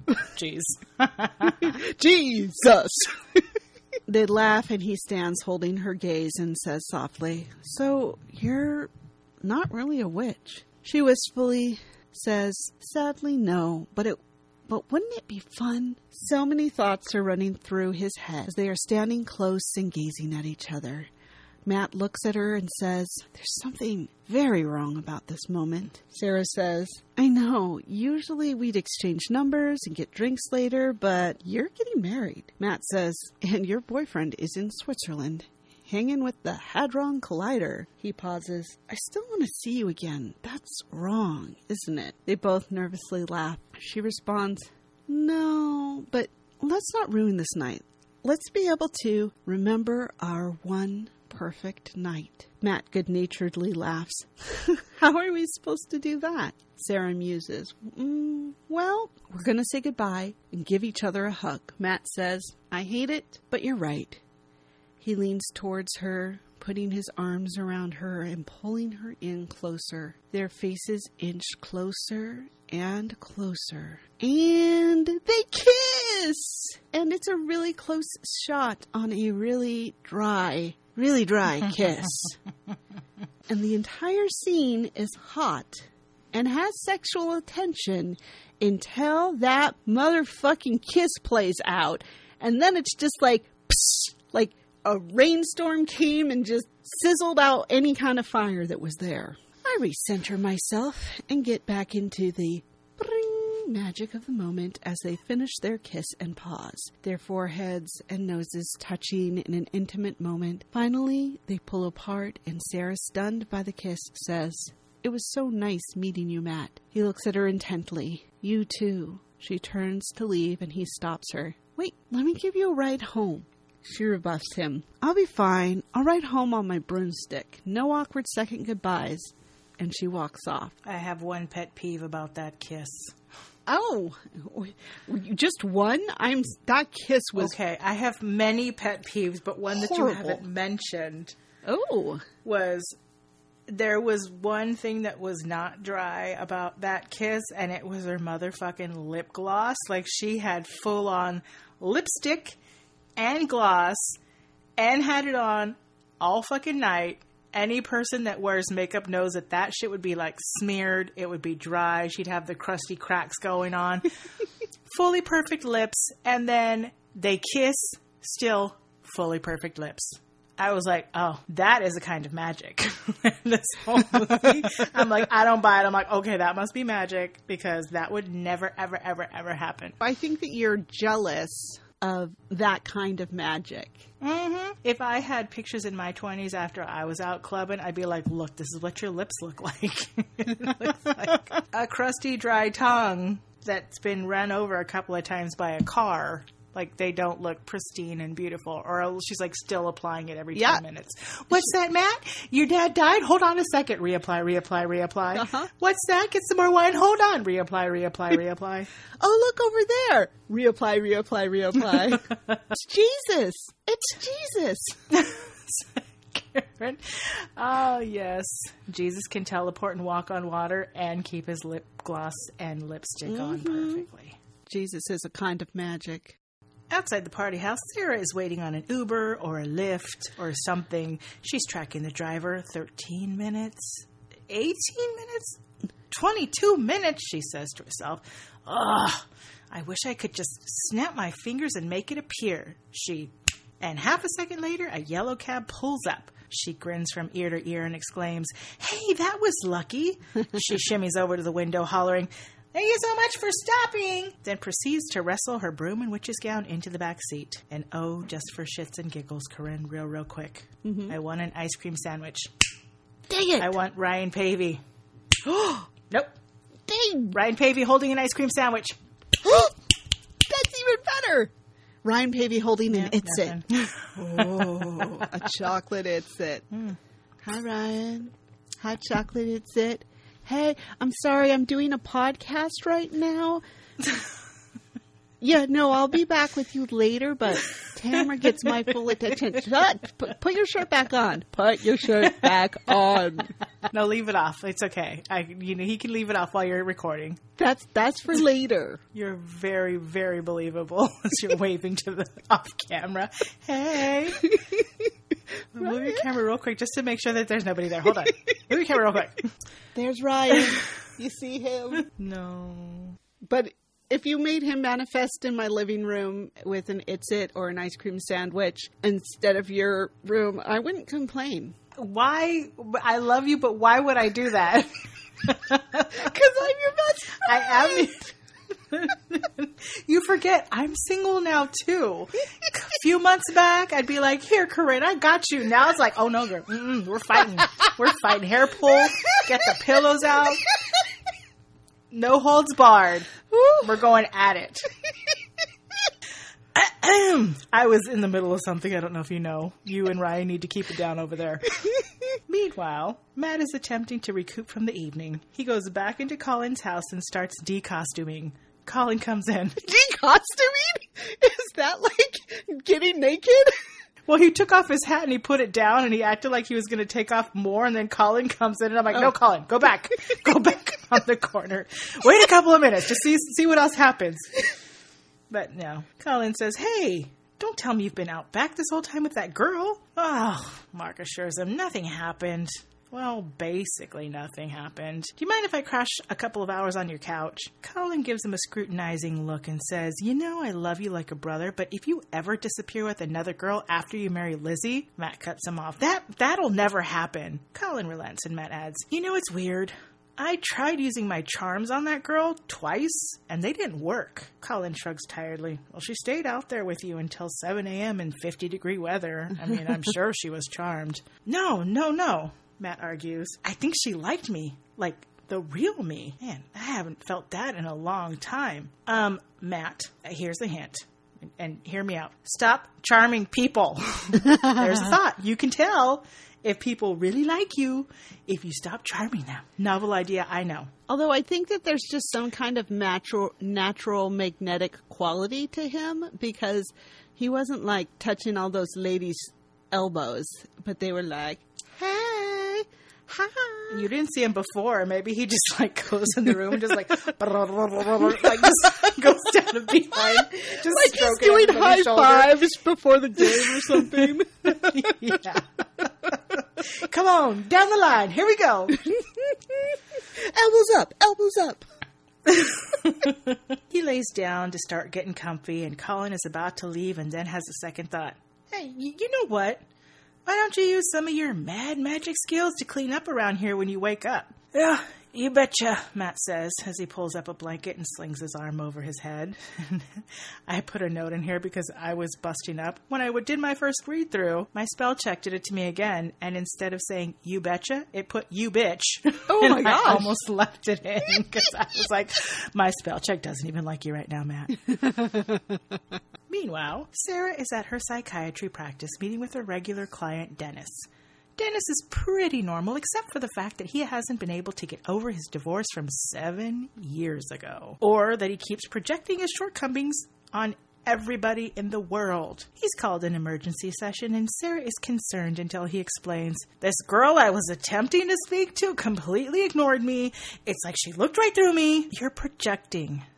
Jeez. Jesus. They laugh and he stands holding her gaze and says softly, so you're not really a witch. She wistfully says, sadly, no, but it But wouldn't it be fun? So many thoughts are running through his head as they are standing close and gazing at each other. Matt looks at her and says, there's something very wrong about this moment. Sarah says, I know. Usually we'd exchange numbers and get drinks later, but you're getting married. Matt says, and your boyfriend is in Switzerland, hanging with the Hadron Collider. He pauses. I still want to see you again. That's wrong, isn't it? They both nervously laugh. She responds, no, but let's not ruin this night. Let's be able to remember our one perfect night. Matt good-naturedly laughs. How are we supposed to do that? Sarah muses. Mm, well, we're going to say goodbye and give each other a hug. Matt says, I hate it, but you're right. He leans towards her, putting his arms around her and pulling her in closer. Their faces inch closer and closer. And they kiss! And it's a really close shot on a really dry, really dry kiss. And the entire scene is hot and has sexual attention until that motherfucking kiss plays out. And then it's just like, psst, like, a rainstorm came and just sizzled out any kind of fire that was there. I recenter myself and get back into the bring magic of the moment as they finish their kiss and pause, their foreheads and noses touching in an intimate moment. Finally, they pull apart and Sarah, stunned by the kiss, says, it was so nice meeting you, Matt. He looks at her intently. You too. She turns to leave and he stops her. Wait, let me give you a ride home. She rebuffs him. I'll be fine. I'll ride home on my broomstick. No awkward second goodbyes. And she walks off. I have one pet peeve about that kiss. Oh, just one? I'm that kiss was okay. I have many pet peeves, but one horrible. That you haven't mentioned. Oh, was there was one thing that was not dry about that kiss, and it was her motherfucking lip gloss. Like she had full on lipstick and gloss and had it on all fucking night. Any person that wears makeup knows that that shit would be like smeared. It would be dry. She'd have the crusty cracks going on. Fully perfect lips. And then they kiss. Still fully perfect lips. I was like, oh, that is a kind of magic. This whole movie. I'm like, I don't buy it. I'm like, okay, that must be magic because that would never, ever, ever, ever happen. I think that you're jealous of that kind of magic. Mm-hmm. If I had pictures in my twenties after I was out clubbing, I'd be like, look, this is what your lips look like. It looks like a crusty, dry tongue that's been run over a couple of times by a car. Like, they don't look pristine and beautiful. Or she's, like, still applying it every yeah. ten minutes. What's that, Matt? Your dad died? Hold on a second. Reapply, reapply, reapply. Uh-huh. What's that? Get some more wine? Hold on. Reapply, reapply, reapply. Oh, look over there. Reapply, reapply, reapply. It's Jesus. It's Jesus. Karen. Oh, yes. Jesus can teleport and walk on water and keep his lip gloss and lipstick mm-hmm. on perfectly. Jesus is a kind of magic. Outside the party house, Sarah is waiting on an Uber or a Lyft or something. She's tracking the driver. thirteen minutes? eighteen minutes? twenty-two minutes, she says to herself. Ugh, I wish I could just snap my fingers and make it appear. She... And half a second later, a yellow cab pulls up. She grins from ear to ear and exclaims, "Hey, that was lucky." She shimmies over to the window, hollering, "Thank you so much for stopping," then proceeds to wrestle her broom and witch's gown into the back seat. And oh, just for shits and giggles, Corinne, real, real quick. Mm-hmm. I want an ice cream sandwich. Dang it. I want Ryan Pavey. Nope. Dang. Ryan Pavey holding an ice cream sandwich. That's even better. Ryan Pavey holding an Yeah, It's It. Oh, a chocolate It's It. Mm. Hi, Ryan. Hot chocolate It's It. Hey, I'm sorry, I'm doing a podcast right now. Yeah, no, I'll be back with you later, but Tamara gets my full attention. Shut, put, put your shirt back on. Put your shirt back on. No, leave it off. It's okay. I, you know, he can leave it off while you're recording. That's that's for later. You're very, very believable as you're waving to the off camera. Hey. Move your camera real quick just to make sure that there's nobody there. Hold on. Move your camera real quick. There's Ryan. You see him? No. But if you made him manifest in my living room with an It's It or an ice cream sandwich instead of your room, I wouldn't complain. Why? I love you, but why would I do that? Because I'm your best friend. I am. You forget, I'm single now, too. A few months back, I'd be like, "Here, Corinne, I got you." Now it's like, "Oh, no, girl. Mm-mm, we're fighting. We're fighting. Hair pull. Get the pillows out. No holds barred. We're going at it." I was in the middle of something. I don't know if you know. You and Ryan need to keep it down over there. Meanwhile, Matt is attempting to recoup from the evening. He goes back into Colin's house and starts decostuming. Colin comes in. Decostuming? Is that like getting naked? Well, he took off his hat and he put it down and he acted like he was going to take off more, and then Colin comes in and I'm like, oh. "No, Colin, go back. Go back on the corner. Wait a couple of minutes. Just see see what else happens." But no. Colin says, "Hey, don't tell me you've been out back this whole time with that girl." Oh, Mark assures him nothing happened. Well, basically nothing happened. "Do you mind if I crash a couple of hours on your couch?" Colin gives him a scrutinizing look and says, "You know I love you like a brother, but if you ever disappear with another girl after you marry Lizzie," Matt cuts him off, that, that'll never happen." Colin relents and Matt adds, "You know, it's weird. I tried using my charms on that girl twice, and they didn't work." Colin shrugs tiredly. "Well, she stayed out there with you until seven a.m. in fifty-degree weather. I mean, I'm sure she was charmed." "No, no, no," Matt argues. "I think she liked me. Like, the real me. Man, I haven't felt that in a long time." Um, Matt, here's a hint. And, and hear me out. Stop charming people. There's a thought. You can tell if people really like you if you stop charming them. Novel idea, I know. Although I think that there's just some kind of natural, natural magnetic quality to him, because he wasn't like touching all those ladies' elbows, but they were like, "Hey, hi." You didn't see him before. Maybe he just like goes in the room and just like, like just goes down and behind. Just like he's doing high shoulder. Fives before the game or something. Yeah. Come on, down the line. Here we go. Elbows up, elbows up. He lays down to start getting comfy, and Colin is about to leave and then has a second thought. "Hey, y- you know what? Why don't you use some of your mad magic skills to clean up around here when you wake up?" "Yeah, you betcha," Matt says as he pulls up a blanket and slings his arm over his head. I put a note in here because I was busting up. When I did my first read through, my spell check did it to me again, and instead of saying "you betcha," it put "you bitch." Oh my gosh. I almost left it in because I was like, my spell check doesn't even like you right now, Matt. Meanwhile, Sarah is at her psychiatry practice meeting with her regular client, Dennis. Dennis is pretty normal, except for the fact that he hasn't been able to get over his divorce from seven years ago. Or that he keeps projecting his shortcomings on everybody in the world. He's called an emergency session, and Sarah is concerned until he explains, "This girl I was attempting to speak to completely ignored me. It's like she looked right through me." "You're projecting,"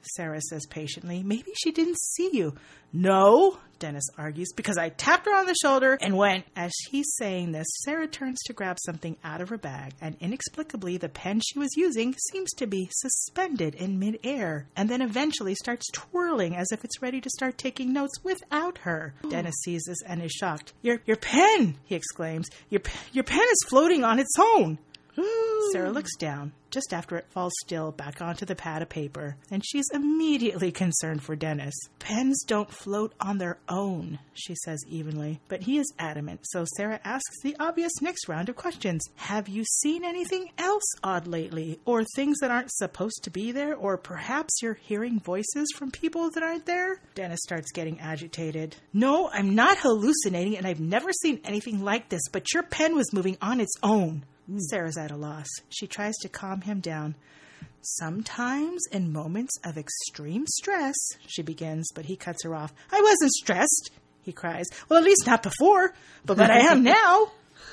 Sarah says patiently. Maybe she didn't see you. No, Dennis argues, because I tapped her on the shoulder and went. As he's saying this, Sarah turns to grab something out of her bag, and inexplicably the pen she was using seems to be suspended in midair, and then eventually starts twirling as if it's ready to start taking notes without her. Dennis sees this and is shocked. Your your pen, he exclaims. Your, your pen is floating on its own. Sarah looks down, just after it falls still back onto the pad of paper, and she's immediately concerned for Dennis. Pens don't float on their own, she says evenly, but he is adamant, so Sarah asks the obvious next round of questions. Have you seen anything else odd lately, or things that aren't supposed to be there, or perhaps you're hearing voices from people that aren't there? Dennis starts getting agitated. No, I'm not hallucinating, and I've never seen anything like this, but your pen was moving on its own. Sarah's at a loss. She tries to calm him down. Sometimes in moments of extreme stress, she begins, but he cuts her off. I wasn't stressed, he cries. Well, at least not before, but, but I am now.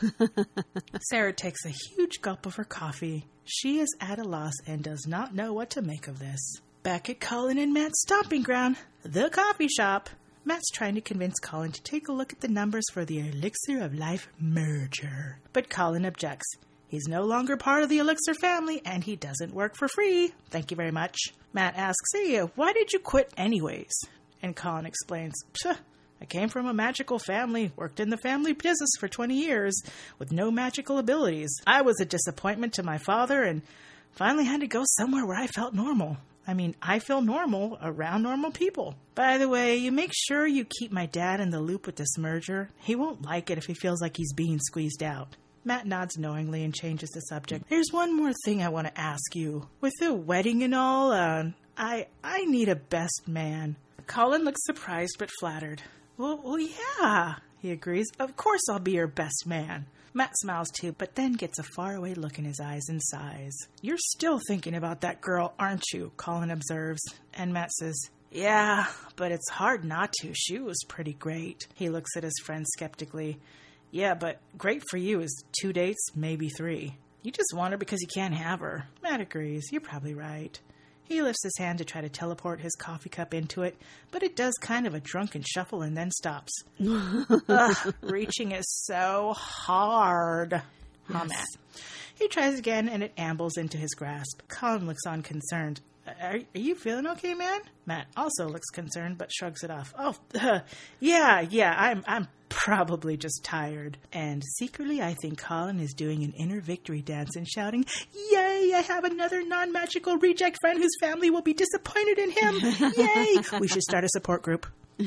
Sarah takes a huge gulp of her coffee. She is at a loss and does not know what to make of this. Back at Colin and Matt's stomping ground, the coffee shop. Matt's trying to convince Colin to take a look at the numbers for the Elixir of Life merger. But Colin objects. He's no longer part of the Elixir family, and he doesn't work for free. Thank you very much. Matt asks, hey, why did you quit anyways? And Colin explains, I came from a magical family, worked in the family business for twenty years, with no magical abilities. I was a disappointment to my father, and finally had to go somewhere where I felt normal. I mean, I feel normal around normal people. By the way, you make sure you keep my dad in the loop with this merger. He won't like it if he feels like he's being squeezed out. Matt nods knowingly and changes the subject. There's one more thing I want to ask you. With the wedding and all, uh, I I need a best man. Colin looks surprised but flattered. Well, well, yeah, he agrees. Of course I'll be your best man. Matt smiles too, but then gets a faraway look in his eyes and sighs. You're still thinking about that girl, aren't you? Colin observes. And Matt says, yeah, but it's hard not to. She was pretty great. He looks at his friend skeptically. Yeah, but great for you is two dates, maybe three. You just want her because you can't have her. Matt agrees. You're probably right. He lifts his hand to try to teleport his coffee cup into it, but it does kind of a drunken shuffle and then stops. Ugh, reaching is so hard. Yes. Oh, Matt. He tries again, and it ambles into his grasp. Colin looks on concerned. Are, are you feeling okay, man? Matt also looks concerned, but shrugs it off. Oh, uh, yeah, yeah, I'm I'm probably just tired. And secretly, I think Colin is doing an inner victory dance and shouting, yay, I have another non-magical reject friend whose family will be disappointed in him. Yay! We should start a support group.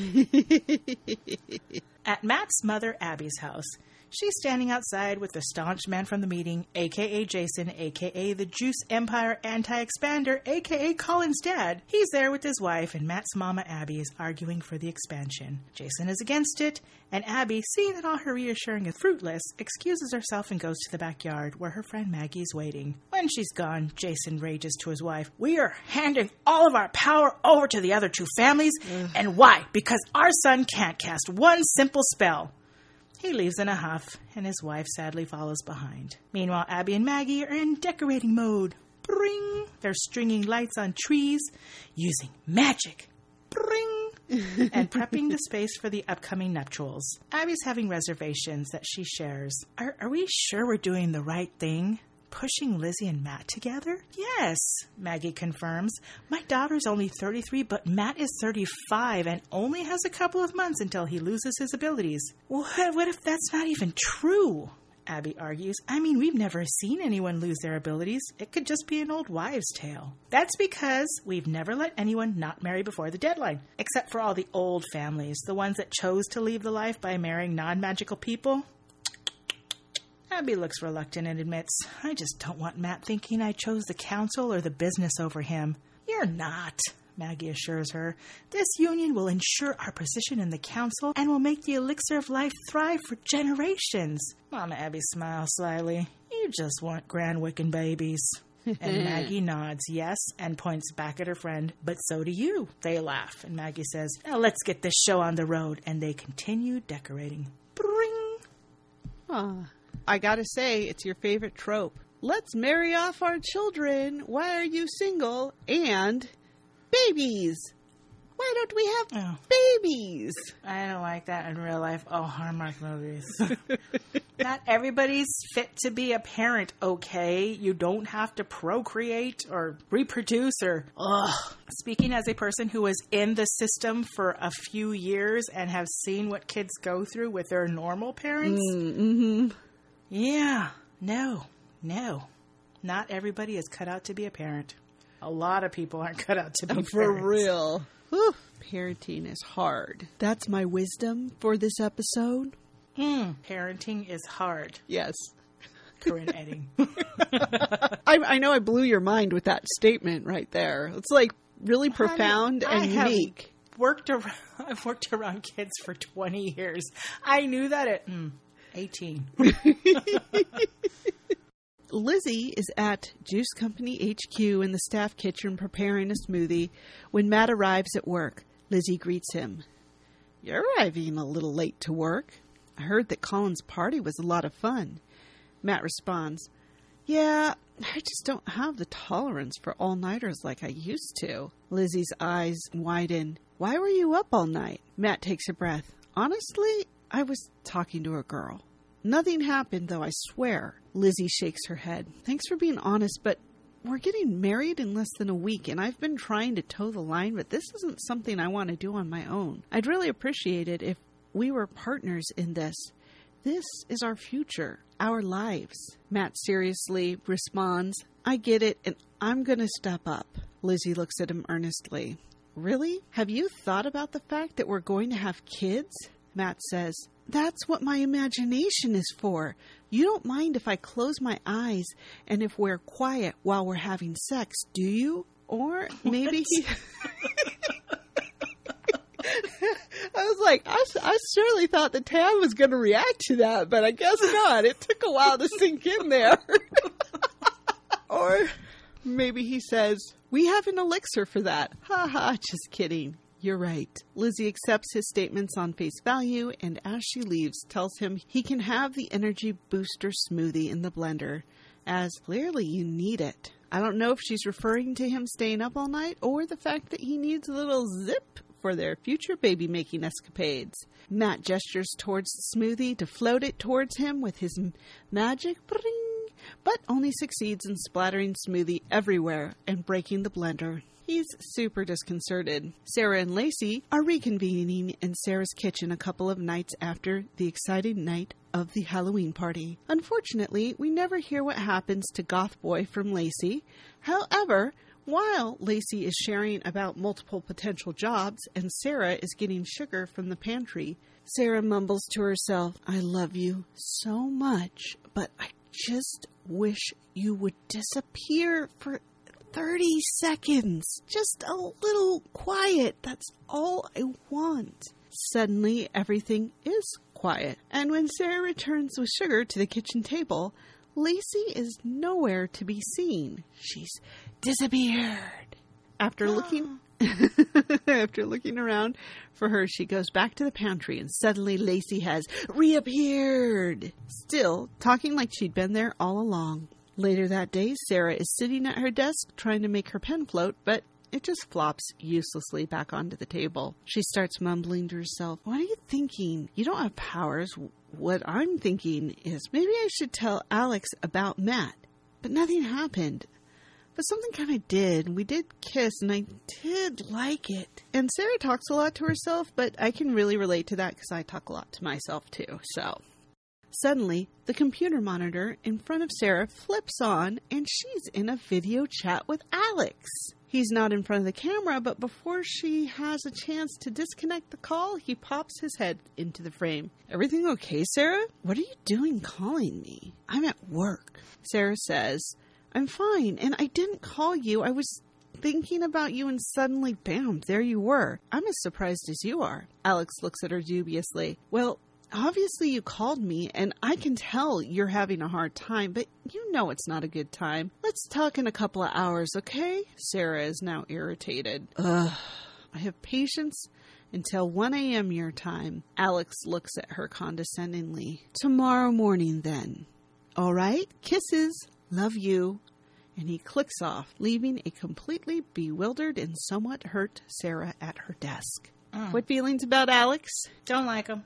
At Matt's mother, Abby's house, she's standing outside with the staunch man from the meeting, a k a. Jason, a k a the Juice Empire Anti-Expander, a k a. Colin's dad. He's there with his wife, and Matt's mama, Abby, is arguing for the expansion. Jason is against it, and Abby, seeing that all her reassuring is fruitless, excuses herself and goes to the backyard, where her friend Maggie is waiting. When she's gone, Jason rages to his wife, we are handing all of our power over to the other two families, Ugh. And why? Because our son can't cast one simple spell. He leaves in a huff, and his wife sadly follows behind. Meanwhile, Abby and Maggie are in decorating mode. Bring! They're stringing lights on trees, using magic. Bring! And prepping the space for the upcoming nuptials. Abby's having reservations that she shares. Are, are we sure we're doing the right thing? Pushing Lizzie and Matt together? Yes, Maggie confirms. My daughter's only thirty-three, but Matt is thirty-five and only has a couple of months until he loses his abilities. What, what if that's not even true? Abby argues. I mean, we've never seen anyone lose their abilities. It could just be an old wives' tale. That's because we've never let anyone not marry before the deadline, except for all the old families, the ones that chose to leave the life by marrying non-magical people. Abby looks reluctant and admits, I just don't want Matt thinking I chose the council or the business over him. You're not, Maggie assures her. This union will ensure our position in the council and will make the Elixir of Life thrive for generations. Mama Abby smiles slyly. You just want Grand Wiccan babies. And Maggie nods yes and points back at her friend. But so do you. They laugh, and Maggie says, now let's get this show on the road. And they continue decorating. Bring! Aww. I gotta say, it's your favorite trope. Let's marry off our children. Why are you single? And babies. Why don't we have Oh. babies? I don't like that in real life. Oh, Hallmark movies. Not everybody's fit to be a parent, okay? You don't have to procreate or reproduce or... Ugh. Speaking as a person who was in the system for a few years and have seen what kids go through with their normal parents... Mm-hmm. Yeah. No. No. Not everybody is cut out to be a parent. A lot of people aren't cut out to be parents. For real. Whew. Parenting is hard. That's my wisdom for this episode. Mm. Parenting is hard. Yes. Corinne Edding. I, I know I blew your mind with that statement right there. It's like really profound Honey, and I have unique. Worked around, I've worked around kids for twenty years. I knew that at mm, eighteen. Lizzie is at Juice Company H Q in the staff kitchen preparing a smoothie when Matt arrives at work. Lizzie greets him. You're arriving a little late to work. I heard that Colin's party was a lot of fun. Matt responds, Yeah, I just don't have the tolerance for all-nighters like I used to. Lizzie's eyes widen. Why were you up all night? Matt takes a breath. Honestly, I was talking to a girl. Nothing happened, though, I swear. Lizzie shakes her head. Thanks for being honest, but we're getting married in less than a week, and I've been trying to toe the line, but this isn't something I want to do on my own. I'd really appreciate it if we were partners in this. This is our future, our lives. Matt seriously responds, I get it, and I'm going to step up. Lizzie looks at him earnestly. Really? Have you thought about the fact that we're going to have kids? Matt says, That's what my imagination is for. You don't mind if I close my eyes and if we're quiet while we're having sex, do you? Or maybe he... I was like, I, I surely thought that Tam was going to react to that, but I guess not. It took a while to sink in there. Or maybe he says, we have an elixir for that. Ha ha, just kidding. You're right. Lizzie accepts his statements on face value, and as she leaves, tells him he can have the energy booster smoothie in the blender, as clearly you need it. I don't know if she's referring to him staying up all night, or the fact that he needs a little zip for their future baby-making escapades. Matt gestures towards the smoothie to float it towards him with his magic bring, but only succeeds in splattering smoothie everywhere and breaking the blender. He's super disconcerted. Sarah and Lacey are reconvening in Sarah's kitchen a couple of nights after the exciting night of the Halloween party. Unfortunately, we never hear what happens to Goth Boy from Lacey. However, while Lacey is sharing about multiple potential jobs and Sarah is getting sugar from the pantry, Sarah mumbles to herself, I love you so much, but I just wish you would disappear for thirty seconds. Just a little quiet. That's all I want. Suddenly, everything is quiet. And when Sarah returns with sugar to the kitchen table, Lacey is nowhere to be seen. She's disappeared. After looking after looking around for her, she goes back to the pantry, and suddenly Lacey has reappeared, still talking like she'd been there all along. Later that day, Sarah is sitting at her desk trying to make her pen float, but it just flops uselessly back onto the table. She starts mumbling to herself, what are you thinking? You don't have powers. What I'm thinking is maybe I should tell Alex about Matt. But nothing happened. But something kind of did. We did kiss, and I did like it. And Sarah talks a lot to herself, but I can really relate to that because I talk a lot to myself too, so... Suddenly, the computer monitor in front of Sarah flips on, and she's in a video chat with Alex. He's not in front of the camera, but before she has a chance to disconnect the call, he pops his head into the frame. Everything okay, Sarah? What are you doing calling me? I'm at work. Sarah says, I'm fine, and I didn't call you. I was thinking about you, and suddenly, bam, there you were. I'm as surprised as you are. Alex looks at her dubiously. Well, obviously you called me, and I can tell you're having a hard time, but you know it's not a good time. Let's talk in a couple of hours, okay? Sarah is now irritated. Ugh, I have patience until one a.m. your time. Alex looks at her condescendingly. Tomorrow morning, then. All right? Kisses. Love you. and he clicks off, leaving a completely bewildered and somewhat hurt Sarah at her desk. Mm. What feelings about Alex? Don't like him.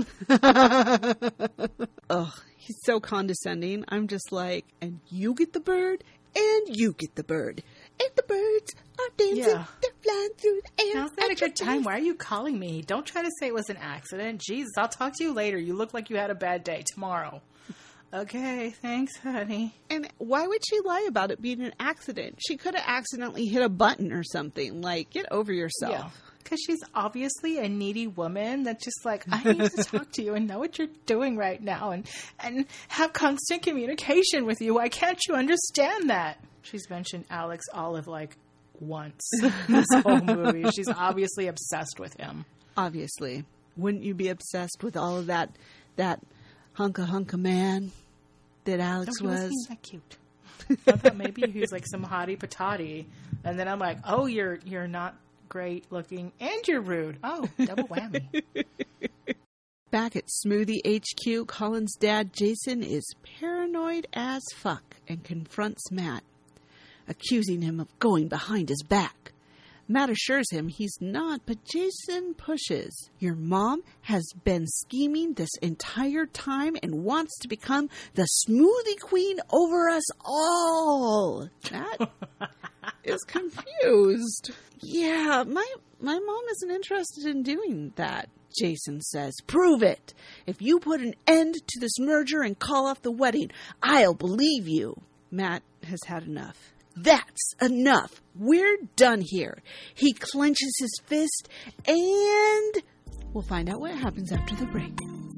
Ugh, he's so condescending. I'm just like, and you get the bird, and you get the bird. And the birds are dancing, yeah. They're flying through the air. Sounds like a good time. Why are you calling me? Don't try to say it was an accident. Jesus, I'll talk to you later. You look like you had a bad day tomorrow. Okay, thanks, honey. And why would she lie about it being an accident? She could have accidentally hit a button or something. Like, get over yourself. Yeah. Because she's obviously a needy woman that's just like, I need to talk to you and know what you're doing right now and, and have constant communication with you. Why can't you understand that? She's mentioned Alex Olive like once in this whole movie. She's obviously obsessed with him. Obviously. Wouldn't you be obsessed with all of that that hunka hunka man that Alex no, he was? Wasn't that cute. I thought maybe he was like some hottie patati. And then I'm like, oh, you're you're not great looking and you're rude. Oh, double whammy. Back at Smoothie H Q, Colin's dad, Jason, is paranoid as fuck and confronts Matt, accusing him of going behind his back. Matt assures him he's not, but Jason pushes. Your mom has been scheming this entire time and wants to become the smoothie queen over us all. Matt is confused. Yeah, my my mom isn't interested in doing that, Jason says. Prove it. If you put an end to this merger and call off the wedding, I'll believe you. Matt has had enough. That's enough. We're done here. He clenches his fist, and we'll find out what happens after the break.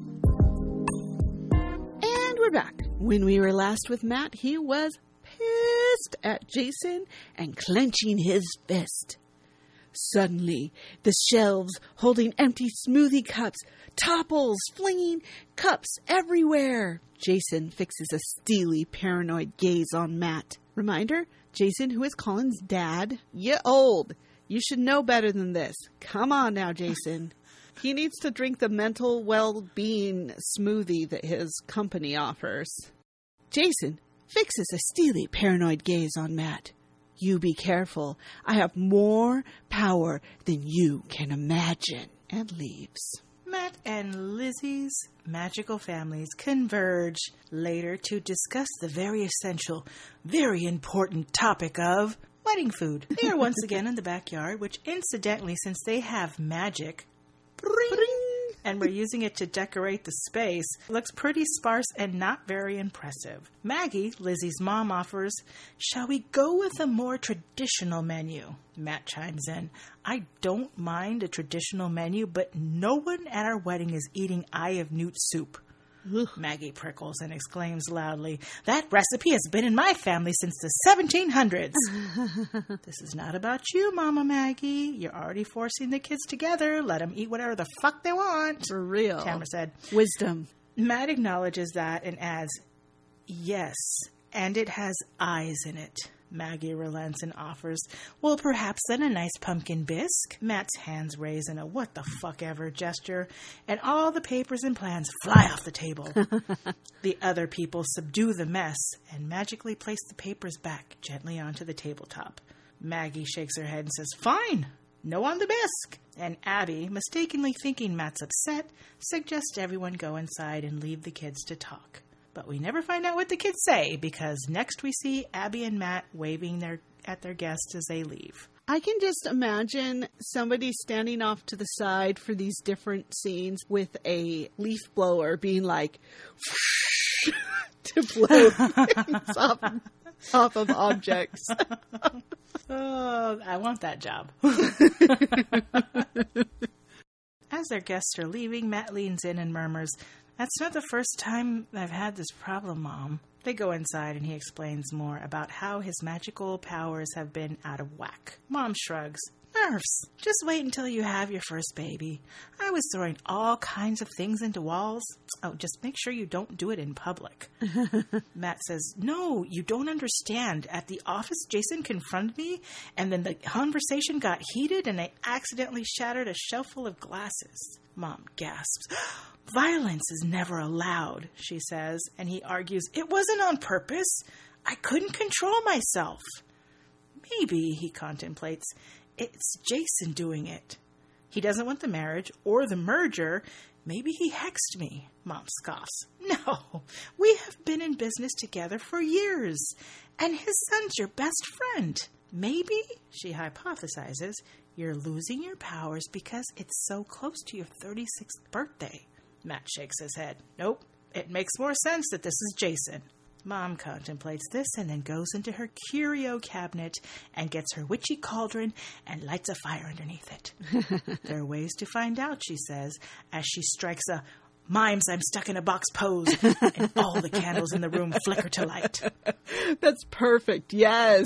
And we're back. When we were last with Matt, he was pissed at Jason and clenching his fist. Suddenly, the shelves holding empty smoothie cups topples, flinging cups everywhere. Jason fixes a steely, paranoid gaze on Matt. Reminder, Jason, who is Colin's dad, you old. You should know better than this. Come on now, Jason. He needs to drink the mental well-being smoothie that his company offers. Jason fixes a steely, paranoid gaze on Matt. You be careful. I have more power than you can imagine. And leaves. Matt and Lizzie's magical families converge later to discuss the very essential, very important topic of wedding food. They are once again in the backyard, which incidentally, since they have magic, bring, and we're using it to decorate the space, looks pretty sparse and not very impressive. Maggie, Lizzie's mom, offers, shall we go with a more traditional menu? Matt chimes in, I don't mind a traditional menu, but no one at our wedding is eating Eye of Newt soup. Ugh. Maggie prickles and exclaims loudly, that recipe has been in my family since the seventeen hundreds. This is not about you, Mama Maggie. You're already forcing the kids together. Let them eat whatever the fuck they want. For real. Tamara said. Wisdom. Matt acknowledges that and adds, yes, and it has eyes in it. Maggie relents and offers, well, perhaps then a nice pumpkin bisque. Matt's hands raise in a what the fuck ever gesture, and all the papers and plans fly off the table. The other people subdue the mess and magically place the papers back gently onto the tabletop. Maggie shakes her head and says, fine, no on the bisque. And Abby, mistakenly thinking Matt's upset, suggests everyone go inside and leave the kids to talk. But we never find out what the kids say, because next we see Abby and Matt waving their at their guests as they leave. I can just imagine somebody standing off to the side for these different scenes with a leaf blower being like, to blow things off, off of objects. Oh, I want that job. As their guests are leaving, Matt leans in and murmurs, that's not the first time I've had this problem, Mom. They go inside and he explains more about how his magical powers have been out of whack. Mom shrugs. Nerves. Just wait until you have your first baby. I was throwing all kinds of things into walls. Oh, just make sure you don't do it in public. Matt says, no, you don't understand. At the office, Jason confronted me, and then the conversation got heated, and I accidentally shattered a shelf full of glasses. Mom gasps. Violence is never allowed, she says, and he argues, it wasn't on purpose. I couldn't control myself. Maybe, he contemplates, it's Jason doing it. He doesn't want the marriage or the merger. Maybe he hexed me, Mom scoffs. No, we have been in business together for years, and his son's your best friend. Maybe, she hypothesizes, you're losing your powers because it's so close to your thirty-sixth birthday. Matt shakes his head. Nope, it makes more sense that this is Jason. Mom contemplates this and then goes into her curio cabinet and gets her witchy cauldron and lights a fire underneath it. There are ways to find out, she says, as she strikes a mimes I'm stuck in a box pose and all the candles in the room flicker to light. That's perfect, yes.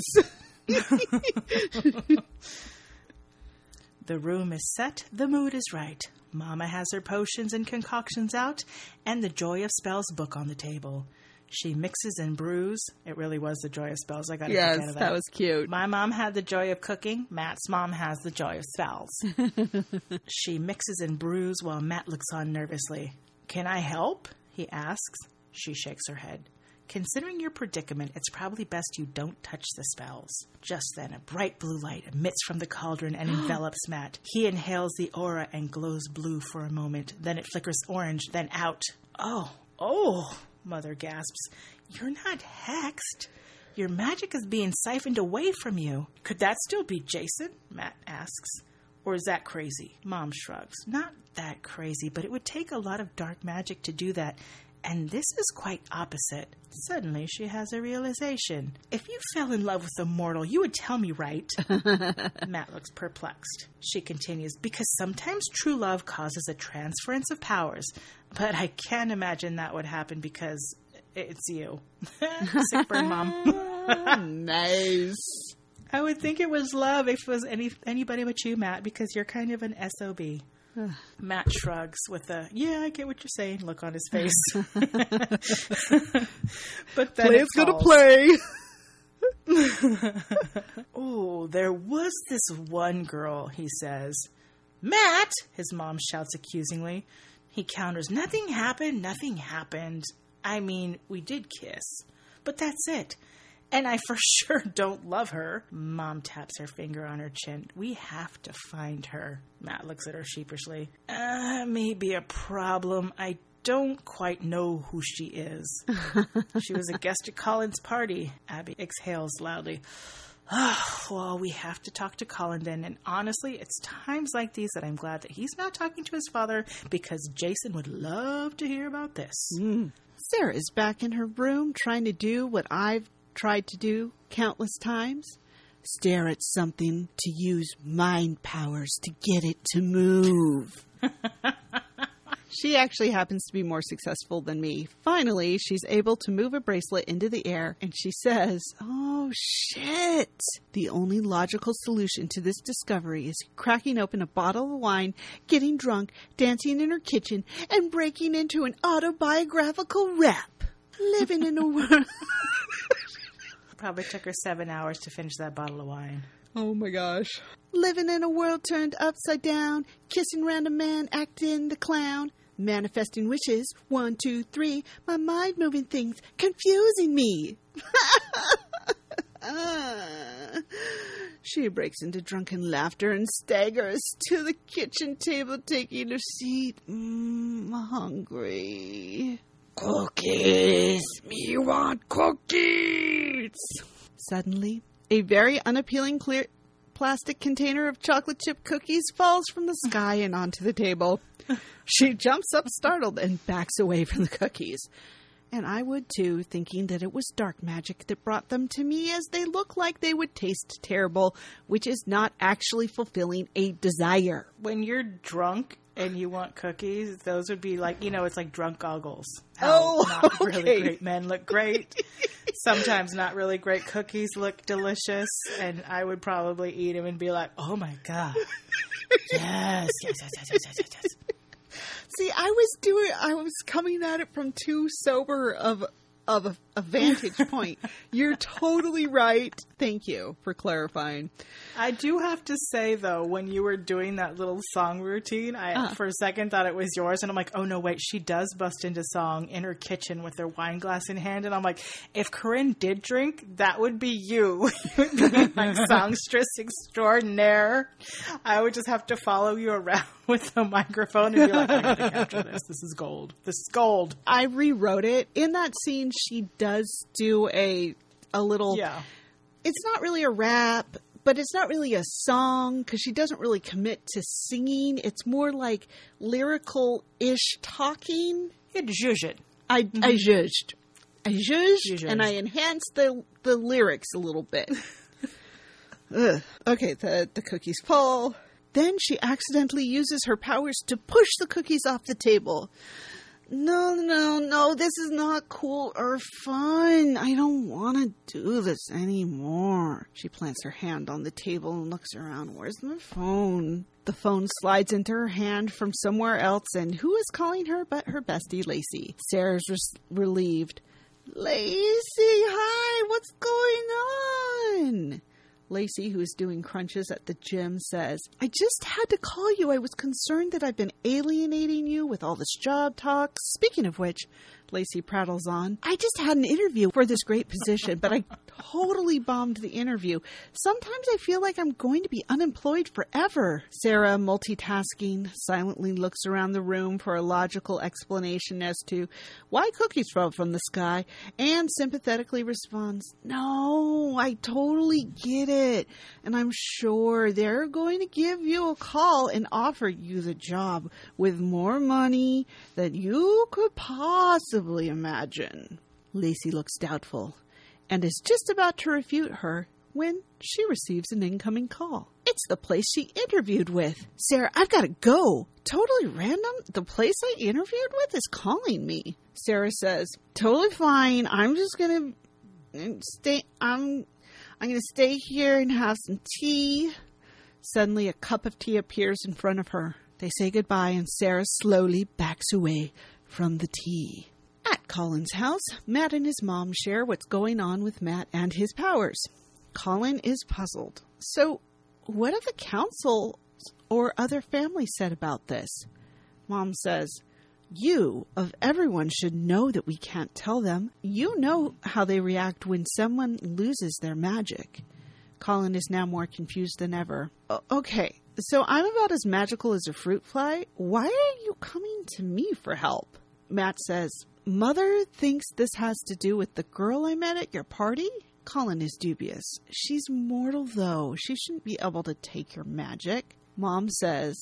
The room is set, the mood is right. Mama has her potions and concoctions out and the Joy of Spells book on the table. She mixes and brews. It really was the Joy of Spells. I got to yes, get out of that. That was cute. My mom had the joy of cooking. Matt's mom has the joy of spells. She mixes and brews while Matt looks on nervously. Can I help? He asks. She shakes her head. Considering your predicament, it's probably best you don't touch the spells. Just then, a bright blue light emits from the cauldron and envelops Matt. He inhales the aura and glows blue for a moment. Then it flickers orange, then out. Oh, oh... Mother gasps. You're not hexed. Your magic is being siphoned away from you. Could that still be Jason? Matt asks. Or is that crazy? Mom shrugs. Not that crazy, but it would take a lot of dark magic to do that. And this is quite opposite. Suddenly, she has a realization. If you fell in love with a mortal, you would tell me, right? Matt looks perplexed. She continues, because sometimes true love causes a transference of powers. But I can't imagine that would happen because it's you. Sick burn, Mom. Nice. I would think it was love if it was any anybody but you, Matt, because you're kind of an S O B. Matt shrugs with a, yeah, I get what you're saying, look on his face. But then Play's gonna play. Oh, there was this one girl, he says. Matt, his mom shouts accusingly. He counters, nothing happened, nothing happened. I mean, we did kiss, but that's it. And I for sure don't love her. Mom taps her finger on her chin. We have to find her. Matt looks at her sheepishly. Uh, maybe a problem. I don't quite know who she is. She was a guest at Colin's party. Abby exhales loudly. Oh, well, we have to talk to Colin then. And honestly, it's times like these that I'm glad that he's not talking to his father because Jason would love to hear about this. Mm. Sarah is back in her room trying to do what I've tried to do countless times. Stare at something to use mind powers to get it to move. She actually happens to be more successful than me. Finally, she's able to move a bracelet into the air, and she says, oh, shit. The only logical solution to this discovery is cracking open a bottle of wine, getting drunk, dancing in her kitchen, and breaking into an autobiographical rap. Living in a world... Probably took her seven hours to finish that bottle of wine. Oh my gosh. Living in a world turned upside down, kissing random man, acting the clown, manifesting wishes, one, two, three, my mind moving things, confusing me. She breaks into drunken laughter and staggers to the kitchen table, taking her seat. Mmm, hungry. Cookies! Me want cookies! Suddenly, a very unappealing clear plastic container of chocolate chip cookies falls from the sky and onto the table. She jumps up startled and backs away from the cookies. And I would too, thinking that it was dark magic that brought them to me, as they look like they would taste terrible, which is not actually fulfilling a desire. When you're drunk and you want cookies, those would be like, you know, it's like drunk goggles. How oh, not okay. really great men look great. Sometimes not really great cookies look delicious, and I would probably eat them and be like, oh my God. Yes, yes, yes, yes, yes, yes, yes, yes. See, I was doing, I was coming at it from too sober of of a, a vantage point. You're totally right. Thank you for clarifying. I do have to say, though, when you were doing that little song routine, I uh. for a second thought it was yours. And I'm like, oh, no, wait, she does bust into song in her kitchen with her wine glass in hand. And I'm like, if Corinne did drink, that would be you. You would be like songstress extraordinaire. I would just have to follow you around with a microphone and be like, I gotta capture this. This is gold. This is gold. I rewrote it. In that scene, she does do a a little... Yeah. It's not really a rap, but it's not really a song because she doesn't really commit to singing. It's more like lyrical-ish talking. You had to zhuzh it. I, mm-hmm. I zhuzhed. I zhuzhed, and I enhanced the, the lyrics a little bit. Ugh. Okay, the, the cookies fall. Then she accidentally uses her powers to push the cookies off the table. No, no, no, this is not cool or fun. I don't want to do this anymore. She plants her hand on the table and looks around. Where's my phone? The phone slides into her hand from somewhere else, and who is calling her but her bestie, Lacey? Sarah's res- relieved. Lacey, hi, what's going on? Lacey, who is doing crunches at the gym, says, I just had to call you. I was concerned that I've been alienating you with all this job talk. Speaking of which, Lacey prattles on, I just had an interview for this great position, but I totally bombed the interview. Sometimes I feel like I'm going to be unemployed forever. Sarah, multitasking, silently looks around the room for a logical explanation as to why cookies fell from the sky and sympathetically responds, no, I totally get it. And I'm sure they're going to give you a call and offer you the job with more money than you could possibly imagine. Lacey looks doubtful and is just about to refute her when she receives an incoming call. It's the place she interviewed with. Sarah, I've got to go. Totally random. The place I interviewed with is calling me. Sarah says, totally fine. I'm just going to stay. I'm, I'm going to stay here and have some tea. Suddenly a cup of tea appears in front of her. They say goodbye and Sarah slowly backs away from the tea. At Colin's house, Matt and his mom share what's going on with Matt and his powers. Colin is puzzled. So, what have the council or other family said about this? Mom says, you, of everyone, should know that we can't tell them. You know how they react when someone loses their magic. Colin is now more confused than ever. O- okay, so I'm about as magical as a fruit fly. Why are you coming to me for help? Matt says, Mother thinks this has to do with the girl I met at your party? Colin is dubious. She's mortal, though. She shouldn't be able to take your magic. Mom says,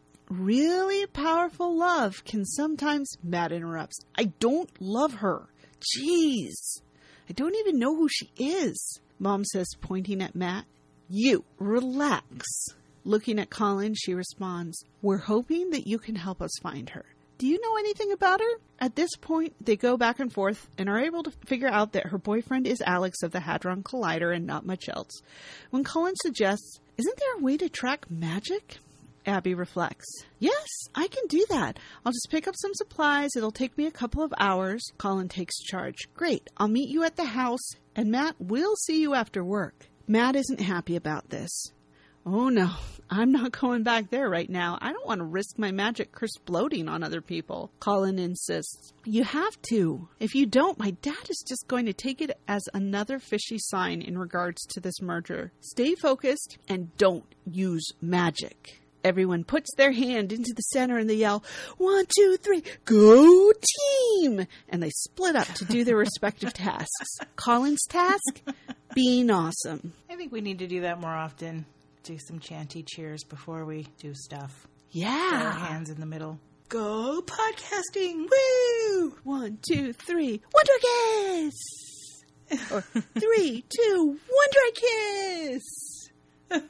really powerful love can sometimes... Matt interrupts. I don't love her. Jeez. I don't even know who she is. Mom says, pointing at Matt, you, relax. Looking at Colin, she responds, we're hoping that you can help us find her. Do you know anything about her? At this point, they go back and forth and are able to figure out that her boyfriend is Alex of the Hadron Collider and not much else. When Colin suggests, isn't there a way to track magic? Abby reflects. Yes, I can do that. I'll just pick up some supplies. It'll take me a couple of hours. Colin takes charge. Great. I'll meet you at the house, and Matt, we'll see you after work. Matt isn't happy about this. Oh no, I'm not going back there right now. I don't want to risk my magic exploding on other people. Colin insists. You have to. If you don't, my dad is just going to take it as another fishy sign in regards to this merger. Stay focused and don't use magic. Everyone puts their hand into the center and they yell, one, two, three, go team! And they split up to do their respective tasks. Colin's task, being awesome. I think we need to do that more often. Do some chanty cheers before we do stuff. Yeah. Put our hands in the middle. Go podcasting! Woo! One, two, three, Wonder Kiss! Or three, two, Wonder Kiss!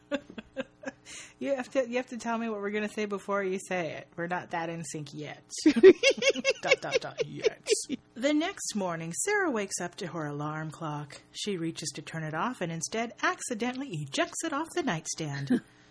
You have to you have to tell me what we're going to say before you say it. We're not that in sync yet. dot, dot, dot, yet. The next morning, Sarah wakes up to her alarm clock. She reaches to turn it off and instead accidentally ejects it off the nightstand.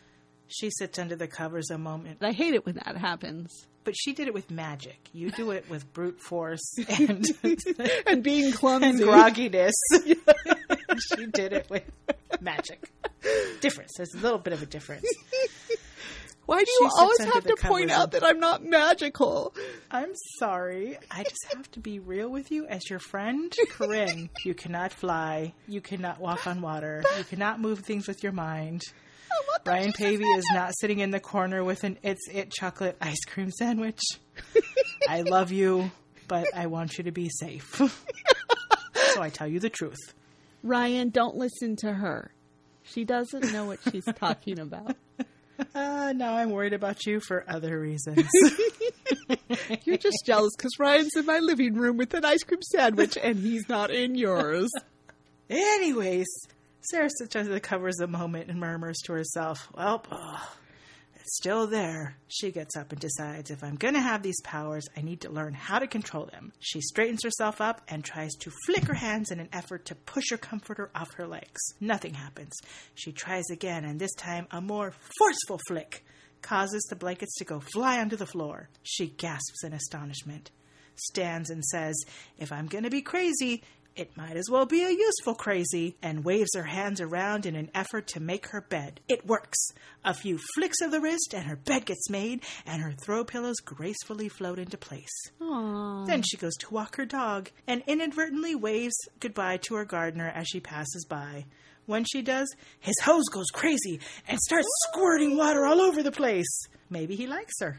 She sits under the covers a moment. I hate it when that happens. But she did it with magic. You do it with brute force and and being clumsy and grogginess. She did it with magic. Difference. There's a little bit of a difference. Why do you always have to point out that I'm not magical? I'm sorry. I just have to be real with you as your friend, Corinne. You cannot fly. You cannot walk on water. You cannot move things with your mind. Ryan Pavey is not sitting in the corner with an It's It chocolate ice cream sandwich. I love you, but I want you to be safe. So I tell you the truth. Ryan, don't listen to her. She doesn't know what she's talking about. Uh, now I'm worried about you for other reasons. You're just jealous because Ryan's in my living room with an ice cream sandwich and he's not in yours. Anyways, Sarah sits under the covers a moment and murmurs to herself, well, oh, it's still there. She gets up and decides, if I'm going to have these powers, I need to learn how to control them. She straightens herself up and tries to flick her hands in an effort to push her comforter off her legs. Nothing happens. She tries again, and this time a more forceful flick causes the blankets to go fly onto the floor. She gasps in astonishment, stands and says, if I'm going to be crazy, it might as well be a useful crazy, and waves her hands around in an effort to make her bed. It works. A few flicks of the wrist and her bed gets made, and her throw pillows gracefully float into place. Aww. Then she goes to walk her dog and inadvertently waves goodbye to her gardener as she passes by. When she does, his hose goes crazy and starts squirting water all over the place. Maybe he likes her.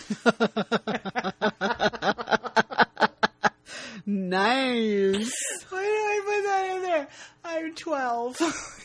Nice. Why did I put that in there? I'm twelve.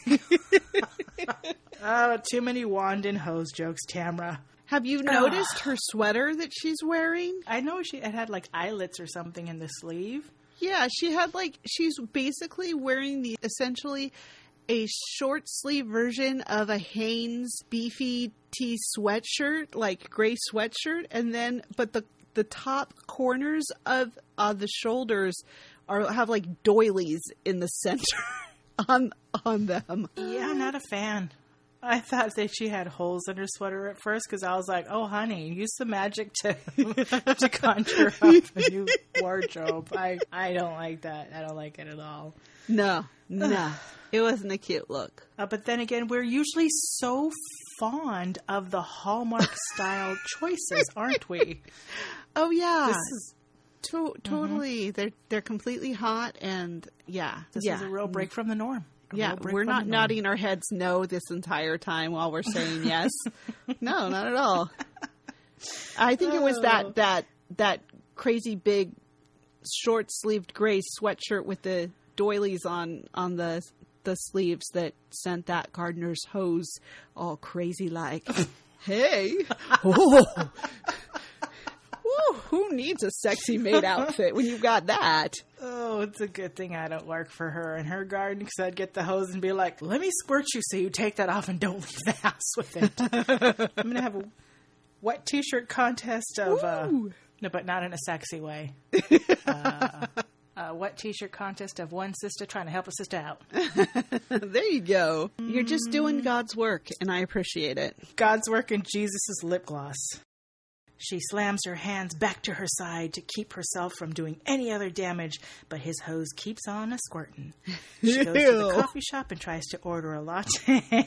Oh, too many wand and hose jokes, Tamra. Have you noticed her sweater that she's wearing? I know she it had like eyelets or something in the sleeve. Yeah, she had like, she's basically wearing the essentially a short sleeve version of a Hanes beefy tee sweatshirt, like gray sweatshirt, and then, but the the top corners of uh, the shoulders are have like doilies in the center on on them. Yeah, I'm not a fan. I thought that she had holes in her sweater at first because I was like, oh, honey, use the magic to to conjure up a new wardrobe. I, I don't like that. I don't like it at all. No, no. It wasn't a cute look. Uh, but then again, we're usually so fond of the Hallmark style choices, aren't we? Oh yeah, this is to- totally. Mm-hmm. They're they're completely hot, and yeah, this yeah. is a real break from the norm. A yeah, we're not nodding our heads no this entire time while we're saying yes. No, not at all. I think oh. it was that that that crazy big short sleeved gray sweatshirt with the doilies on on the the sleeves that sent that gardener's hose all crazy like. Hey. Oh. Woo, who needs a sexy maid outfit when you've got that? Oh, it's a good thing I don't work for her in her garden because I'd get the hose and be like, let me squirt you so you take that off and don't leave the house with it. I'm going to have a wet t-shirt contest of, uh, no, but not in a sexy way. Uh, a wet t-shirt contest of one sister trying to help a sister out. There you go. You're just doing God's work, and I appreciate it. God's work in Jesus' lip gloss. She slams her hands back to her side to keep herself from doing any other damage, but his hose keeps on a squirtin'. She goes to the coffee shop and tries to order a latte.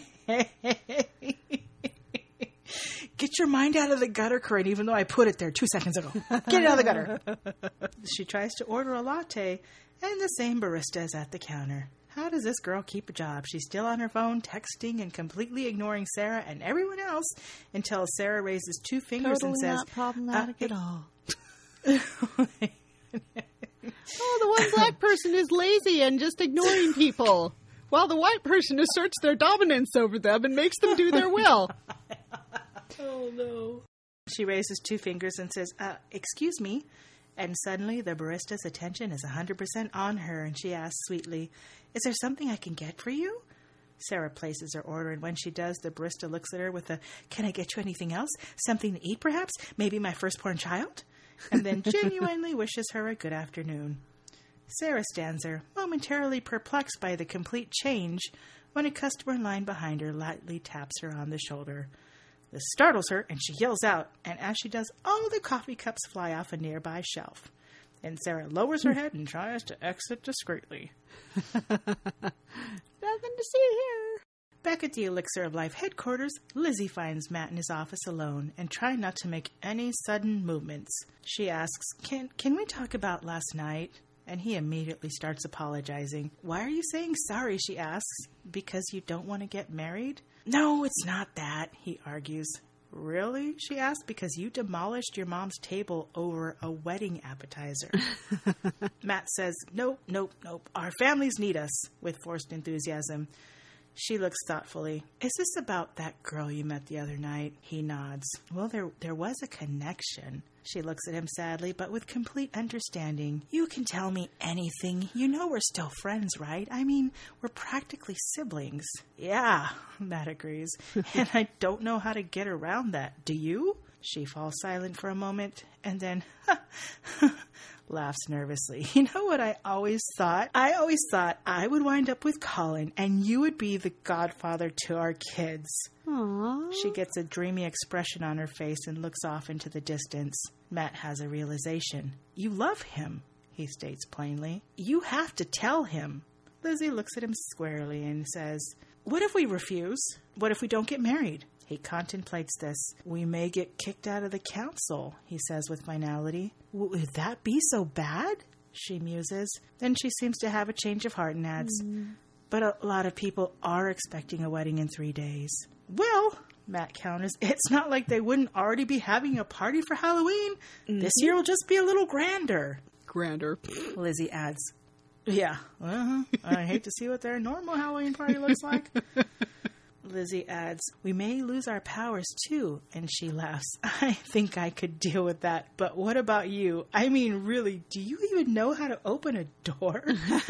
Get your mind out of the gutter, Corinne, even though I put it there two seconds ago. Get it out of the gutter. She tries to order a latte, and the same barista is at the counter. How does this girl keep a job? She's still on her phone, texting and completely ignoring Sarah and everyone else until Sarah raises two fingers totally and says, not problematic uh, at all. Oh, the one black person is lazy and just ignoring people, while the white person asserts their dominance over them and makes them do their will. Oh, no. She raises two fingers and says, uh, excuse me. And suddenly the barista's attention is one hundred percent on her, and she asks sweetly, is there something I can get for you? Sarah places her order, and when she does, the barista looks at her with a, can I get you anything else? Something to eat, perhaps? Maybe my firstborn child? And then genuinely wishes her a good afternoon. Sarah stands there, momentarily perplexed by the complete change, when a customer in line behind her lightly taps her on the shoulder. This startles her, and she yells out, and as she does, all the coffee cups fly off a nearby shelf. And Sarah lowers her head and tries to exit discreetly. Nothing to see here. Back at the Elixir of Life headquarters, Lizzie finds Matt in his office alone and trying not to make any sudden movements. She asks, Can can we talk about last night? And he immediately starts apologizing. Why are you saying sorry, she asks. Because you don't want to get married? No, it's not that, he argues. Really? She asks. Because you demolished your mom's table over a wedding appetizer. Matt says, nope, nope, nope. Our families need us, with forced enthusiasm. She looks thoughtfully. Is this about that girl you met the other night? He nods. Well, there there was a connection. She looks at him sadly, but with complete understanding. You can tell me anything. You know we're still friends, right? I mean, we're practically siblings. Yeah, Matt agrees. And I don't know how to get around that. Do you? She falls silent for a moment, and then laughs nervously. You know what I always thought? I always thought I would wind up with Colin, and you would be the godfather to our kids. Aww. She gets a dreamy expression on her face and looks off into the distance. Matt has a realization. You love him, he states plainly. You have to tell him. Lizzie looks at him squarely and says, what if we refuse? What if we don't get married? He contemplates this. We may get kicked out of the council, he says with finality. Would that be so bad? She muses. Then she seems to have a change of heart and adds, mm. But a lot of people are expecting a wedding in three days. Well, Matt counters, it's not like they wouldn't already be having a party for Halloween. Mm-hmm. This year will just be a little grander. Grander. Lizzie adds, yeah, uh-huh. I hate to see what their normal Halloween party looks like. Lizzie adds, we may lose our powers too, and she laughs. I think I could deal with that, but what about you? I mean, really, do you even know how to open a door?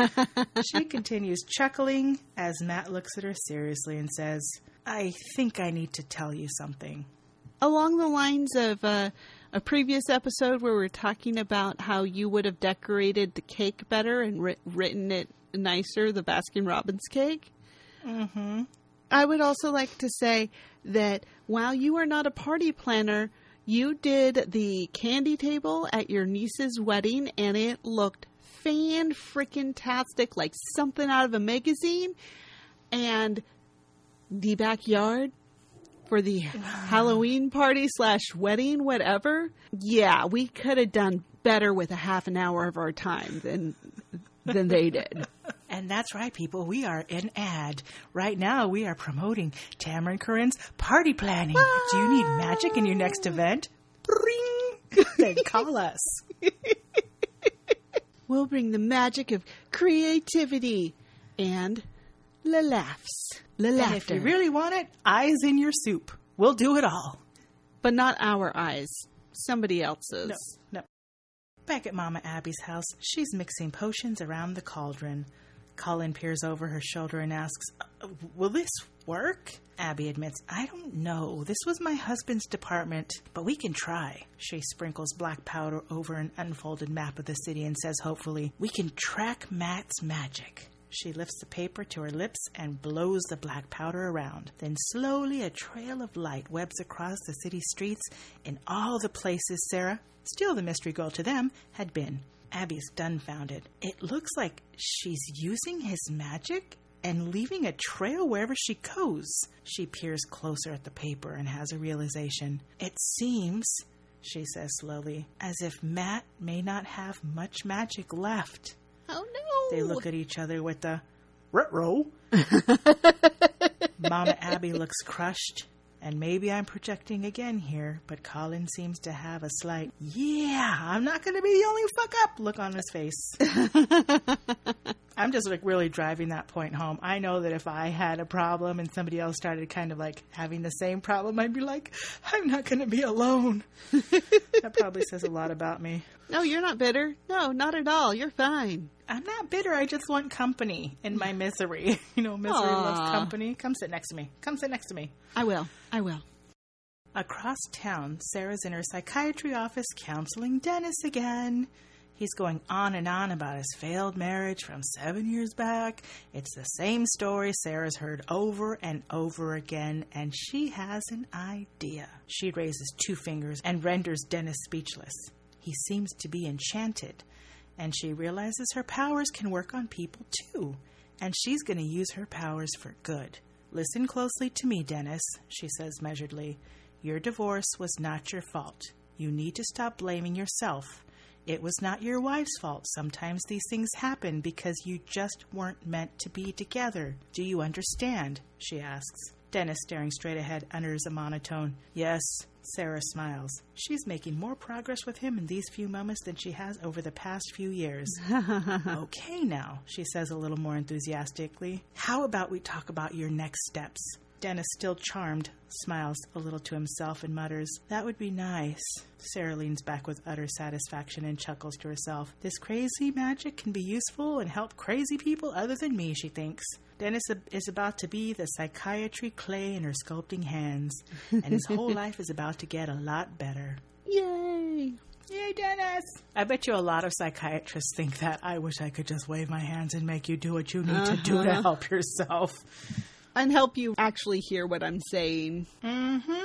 She continues chuckling as Matt looks at her seriously and says, I think I need to tell you something. Along the lines of uh, a previous episode where we were talking about how you would have decorated the cake better and ri- written it nicer, the Baskin-Robbins cake. Mm-hmm. I would also like to say that while you are not a party planner, you did the candy table at your niece's wedding, and it looked fan-freaking-tastic, like something out of a magazine. And the backyard for the Halloween party slash wedding, whatever. Yeah, we could have done better with a half an hour of our time than than they did. And that's right, people. We are an ad. Right now, we are promoting Tamara and Corinne's party planning. Ah! Do you need magic in your next event? Bring! Then call us. We'll bring the magic of creativity and la laughs. La laughter. And if you really want it, eyes in your soup. We'll do it all. But not our eyes. Somebody else's. No, no. Back at Mama Abby's house, she's mixing potions around the cauldron. Colin peers over her shoulder and asks, will this work? Abby admits, I don't know. This was my husband's department, but we can try. She sprinkles black powder over an unfolded map of the city and says hopefully, we can track Matt's magic. She lifts the paper to her lips and blows the black powder around. Then slowly a trail of light webs across the city streets in all the places Sarah, still the mystery girl to them, had been. Abby's dumbfounded. It looks like she's using his magic and leaving a trail wherever she goes. She peers closer at the paper and has a realization. It seems, she says slowly, as if Matt may not have much magic left. Oh no! They look at each other with the ruh-roh. Mama Abby looks crushed. And maybe I'm projecting again here, but Colin seems to have a slight, yeah, I'm not going to be the only fuck up look on his face. I'm just like really driving that point home. I know that if I had a problem and somebody else started kind of like having the same problem, I'd be like, I'm not going to be alone. That probably says a lot about me. No, you're not bitter. No, not at all. You're fine. I'm not bitter. I just want company in my misery. You know, misery Aww. Loves company. Come sit next to me. Come sit next to me. I will. I will. Across town, Sarah's in her psychiatry office counseling Dennis again. He's going on and on about his failed marriage from seven years back. It's the same story Sarah's heard over and over again, and she has an idea. She raises two fingers and renders Dennis speechless. He seems to be enchanted, and she realizes her powers can work on people too, and she's going to use her powers for good. Listen closely to me, Dennis, she says measuredly. Your divorce was not your fault. You need to stop blaming yourself. It was not your wife's fault. Sometimes these things happen because you just weren't meant to be together. Do you understand? She asks. Dennis staring straight ahead utters a monotone. Yes. Sarah smiles. She's making more progress with him in these few moments than she has over the past few years. Okay now, she says a little more enthusiastically. How about we talk about your next steps? Dennis, still charmed, smiles a little to himself and mutters, That would be nice. Sarah leans back with utter satisfaction and chuckles to herself. This crazy magic can be useful and help crazy people other than me, she thinks. Dennis is about to be the psychiatry clay in her sculpting hands, and his whole life is about to get a lot better. Yay! Yay, Dennis! I bet you a lot of psychiatrists think that. I wish I could just wave my hands and make you do what you need uh-huh. to do to help yourself. And help you actually hear what I'm saying. Mm-hmm.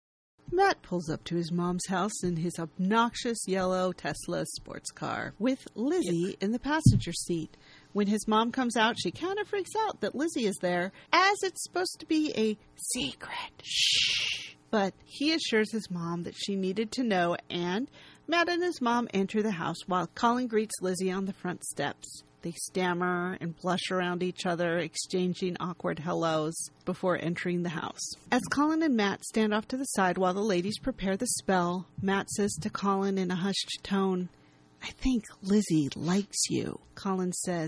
Matt pulls up to his mom's house in his obnoxious yellow Tesla sports car with Lizzie yep. in the passenger seat. When his mom comes out, she kind of freaks out that Lizzie is there, as it's supposed to be a secret. Shh. But he assures his mom that she needed to know, and Matt and his mom enter the house while Colin greets Lizzie on the front steps. They stammer and blush around each other, exchanging awkward hellos before entering the house. As Colin and Matt stand off to the side while the ladies prepare the spell, Matt says to Colin in a hushed tone, I think Lizzie likes you. Colin says,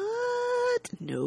What?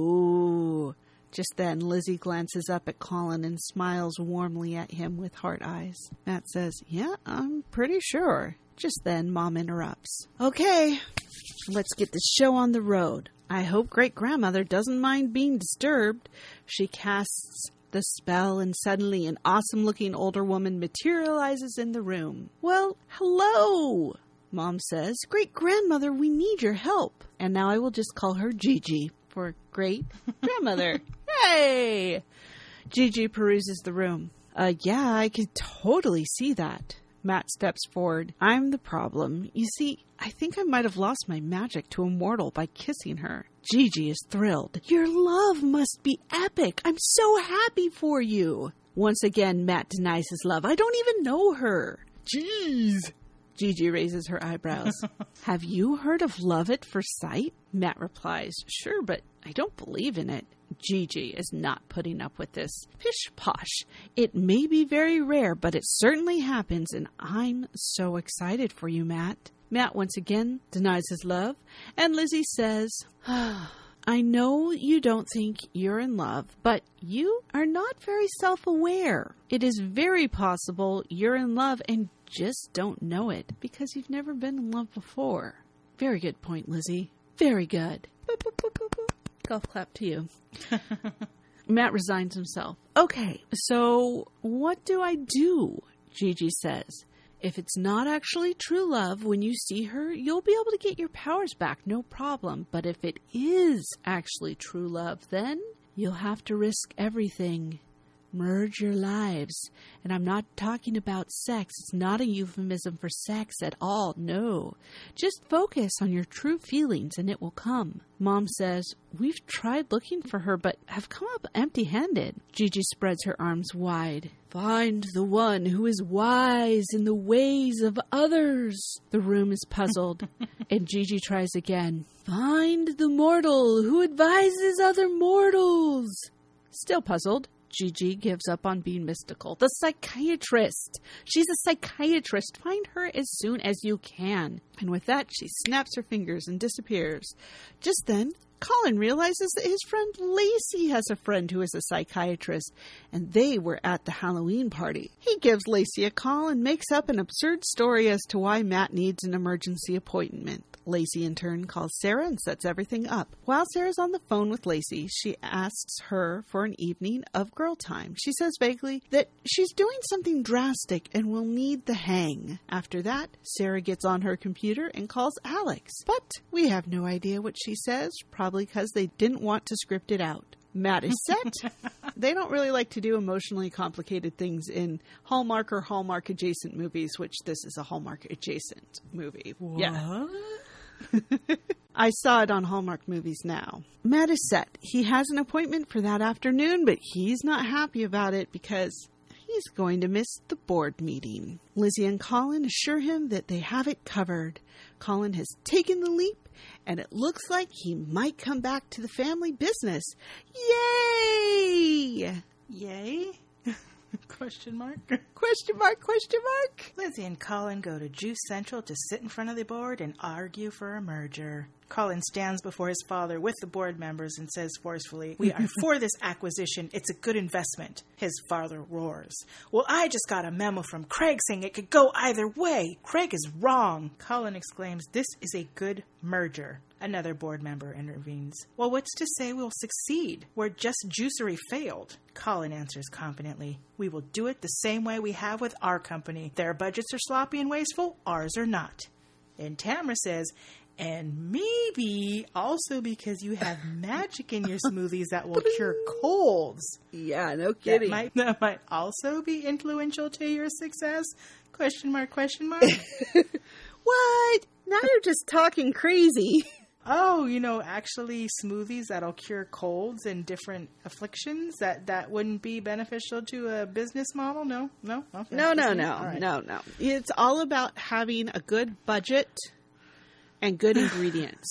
No. Just then, Lizzie glances up at Colin and smiles warmly at him with heart eyes. Matt says, Yeah, I'm pretty sure. Just then, Mom interrupts. Okay, let's get this show on the road. I hope great-grandmother doesn't mind being disturbed. She casts the spell, and suddenly an awesome-looking older woman materializes in the room. Well, hello, Mom says. Great-grandmother, we need your help. And now I will just call her Gigi for great-grandmother. Hey! Gigi peruses the room. Uh, yeah, I could totally see that. Matt steps forward. I'm the problem. You see, I think I might have lost my magic to a mortal by kissing her. Gigi is thrilled. Your love must be epic. I'm so happy for you. Once again, Matt denies his love. I don't even know her. Jeez. Gigi raises her eyebrows. Have you heard of love at first sight? Matt replies, Sure, but I don't believe in it. Gigi is not putting up with this. Pish-posh. It may be very rare, but it certainly happens, and I'm so excited for you, Matt. Matt once again denies his love, and Lizzie says, I know you don't think you're in love, but you are not very self-aware. It is very possible you're in love and just don't know it because you've never been in love before. Very good point, Lizzie. Very good. Boop, boop, boop, boop, boop. Golf clap to you. Matt resigns himself. Okay, so what do I do? Gigi says. If it's not actually true love, when you see her, you'll be able to get your powers back, no problem. But if it is actually true love, then you'll have to risk everything. Merge your lives. And I'm not talking about sex. It's not a euphemism for sex at all. No. Just focus on your true feelings and it will come. Mom says, We've tried looking for her, but have come up empty-handed. Gigi spreads her arms wide. Find the one who is wise in the ways of others. The room is puzzled, and Gigi tries again. Find the mortal who advises other mortals. Still puzzled, Gigi gives up on being mystical. The psychiatrist. She's a psychiatrist. Find her as soon as you can. And with that, she snaps her fingers and disappears. Just then, Colin realizes that his friend Lacey has a friend who is a psychiatrist, and they were at the Halloween party. He gives Lacey a call and makes up an absurd story as to why Matt needs an emergency appointment. Lacey, in turn, calls Sarah and sets everything up. While Sarah's on the phone with Lacey, she asks her for an evening of girl time. She says vaguely that she's doing something drastic and will need the hang. After that, Sarah gets on her computer and calls Alex. But we have no idea what she says, probably because they didn't want to script it out. Matt is set. They don't really like to do emotionally complicated things in Hallmark or Hallmark adjacent movies, which this is a Hallmark adjacent movie. What? Yeah. I saw it on Hallmark Movies Now. Matt is set. He has an appointment for that afternoon, but he's not happy about it because he's going to miss the board meeting. Lizzie and Colin assure him that they have it covered. Colin has taken the leap, and it looks like he might come back to the family business. Yay! Yay? Question mark? Question mark, question mark. Lizzie and Colin go to Juice Central to sit in front of the board and argue for a merger. Colin stands before his father with the board members and says forcefully, "We are for this acquisition. It's a good investment." His father roars, "Well, I just got a memo from Craig saying it could go either way. Craig is wrong." Colin exclaims, "This is a good merger." Another board member intervenes. "Well, what's to say we'll succeed where just Juicery failed?" Colin answers confidently, "We will do it the same way we have with our company. Their budgets are sloppy and wasteful, ours are not." And Tamara says, "And maybe also because you have magic in your smoothies that will cure colds." Yeah, no kidding. That might, that might also be influential to your success? Question mark, question mark. What? Now you're just talking crazy. Oh, you know, actually smoothies that'll cure colds and different afflictions, that, that wouldn't be beneficial to a business model? No? No? Okay. No, no, no. All right. No, no. It's all about having a good budget and good ingredients.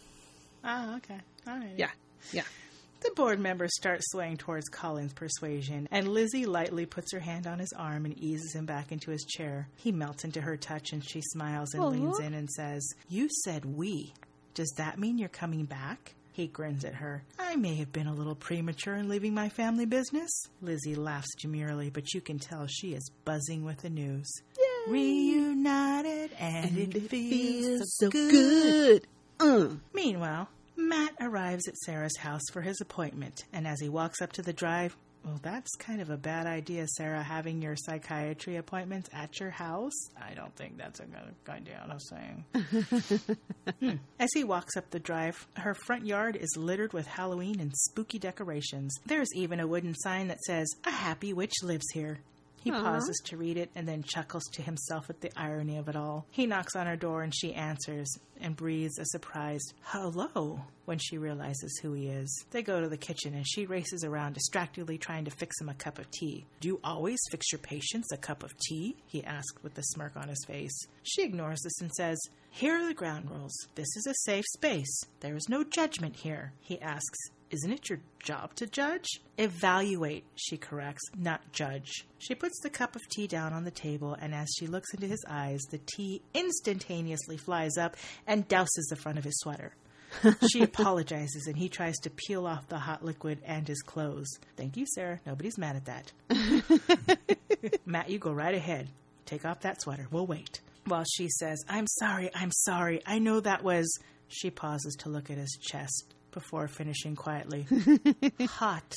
Ah, okay. All right. Yeah, yeah. The board members start swaying towards Colin's persuasion, and Lizzie lightly puts her hand on his arm and eases him back into his chair. He melts into her touch, and she smiles and Aww. leans in and says, "You said we. Does that mean you're coming back?" He grins at her. "I may have been a little premature in leaving my family business." Lizzie laughs demurely, but you can tell she is buzzing with the news. Yay. Reunited, and, and it, it feels, feels so good. good. Uh. Meanwhile, Matt arrives at Sarah's house for his appointment, and as he walks up to the drive, "Well, that's kind of a bad idea, Sarah, having your psychiatry appointments at your house. I don't think that's a good idea, I'm saying." hmm. As he walks up the drive, her front yard is littered with Halloween and spooky decorations. There's even a wooden sign that says, "A happy witch lives here." He Aww. pauses to read it and then chuckles to himself at the irony of it all. He knocks on her door and she answers and breathes a surprised "hello" when she realizes who he is. They go to the kitchen and she races around distractedly trying to fix him a cup of tea. "Do you always fix your patients a cup of tea?" he asked with a smirk on his face. She ignores this and says, "Here are the ground rules. This is a safe space. There is no judgment here." He asks, "Isn't it your job to judge?" "Evaluate," she corrects, "not judge." She puts the cup of tea down on the table, and as she looks into his eyes, the tea instantaneously flies up and douses the front of his sweater. She apologizes, and he tries to peel off the hot liquid and his clothes. "Thank you, Sarah. Nobody's mad at that." "Matt, you go right ahead. Take off that sweater. We'll wait." While she says, "I'm sorry, I'm sorry. I know that was..." She pauses to look at his chest before finishing quietly, "hot."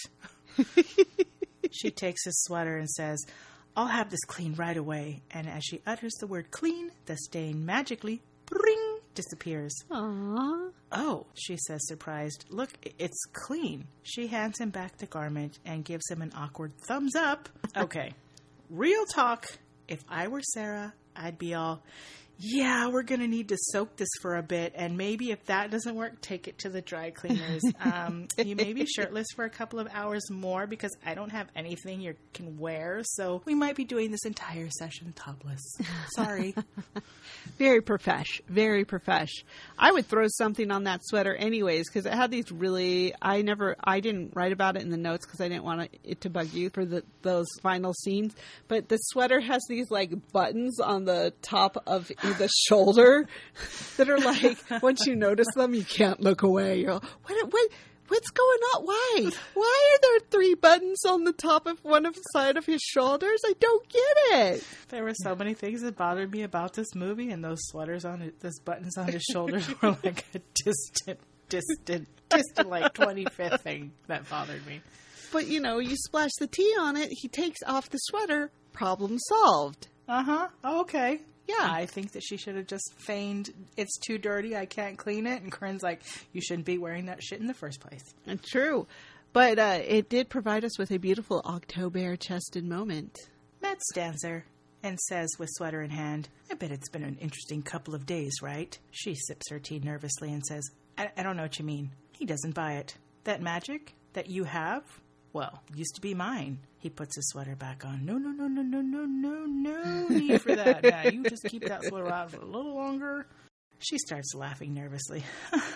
She takes his sweater and says, "I'll have this clean right away." And as she utters the word clean, the stain magically, bring, disappears. Aww. "Oh," she says, surprised. "Look, it's clean." She hands him back the garment and gives him an awkward thumbs up. Okay, real talk. If I were Sarah, I'd be all, "Yeah, we're going to need to soak this for a bit, and maybe if that doesn't work, take it to the dry cleaners. Um, you may be shirtless for a couple of hours more because I don't have anything you can wear, so we might be doing this entire session topless. Sorry." Very profesh. Very profesh. I would throw something on that sweater anyways because it had these really, I never, I didn't write about it in the notes because I didn't want it to bug you for the, those final scenes, but the sweater has these like buttons on the top of his over the shoulder that are like, once you notice them, you can't look away. You're like, what, what, what's going on? Why? Why are there three buttons on the top of one of the side of his shoulders? I don't get it. There were so many things that bothered me about this movie, and those sweaters on it, those buttons on his shoulders were like a distant, distant, distant, like twenty-fifth thing that bothered me. But, you know, you splash the tea on it, he takes off the sweater, problem solved. Uh-huh. Okay. Yeah. I think that she should have just feigned, it's too dirty, I can't clean it. And Corinne's like, you shouldn't be wearing that shit in the first place. And true. But uh, it did provide us with a beautiful October-chested moment. Matt stands there and says with sweater in hand, I bet it's been an interesting couple of days, right? She sips her tea nervously and says, I, I don't know what you mean. He doesn't buy it. That magic that you have? Well, used to be mine. He puts his sweater back on. No, no, no, no, no, no, no, no need for that. Now, you just keep that sweater on for a little longer. She starts laughing nervously.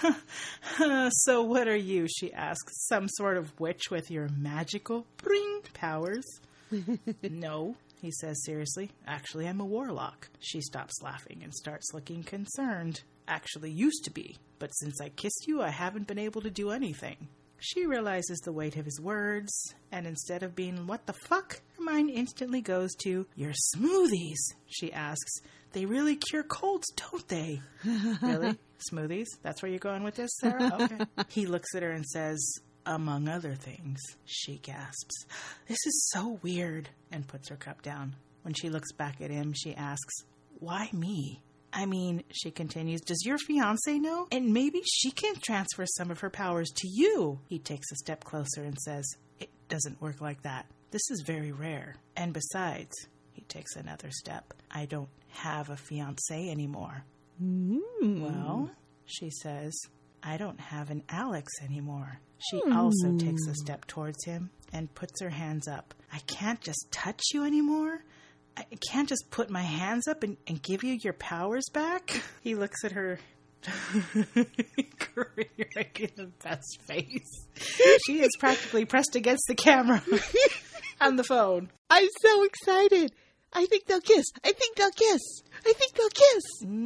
So what are you, she asks. Some sort of witch with your magical bring powers? No, he says seriously. Actually, I'm a warlock. She stops laughing and starts looking concerned. Actually used to be, but since I kissed you, I haven't been able to do anything. She realizes the weight of his words, and instead of being, what the fuck, her mind instantly goes to, your smoothies, she asks. They really cure colds, don't they? Really? Smoothies? That's where you're going with this, Sarah? Okay. He looks at her and says, among other things. She gasps. This is so weird, and puts her cup down. When she looks back at him, she asks, why me? I mean, she continues, does your fiancé know? And maybe she can transfer some of her powers to you. He takes a step closer and says, it doesn't work like that. This is very rare. And besides, he takes another step. I don't have a fiancé anymore. Mm. Well, she says, I don't have an Alex anymore. She mm. also takes a step towards him and puts her hands up. I can't just touch you anymore. I can't just put my hands up and, and give you your powers back. He looks at her. You're making the best face. She is practically pressed against the camera on the phone. I'm so excited. I think they'll kiss. I think they'll kiss. I think they'll kiss.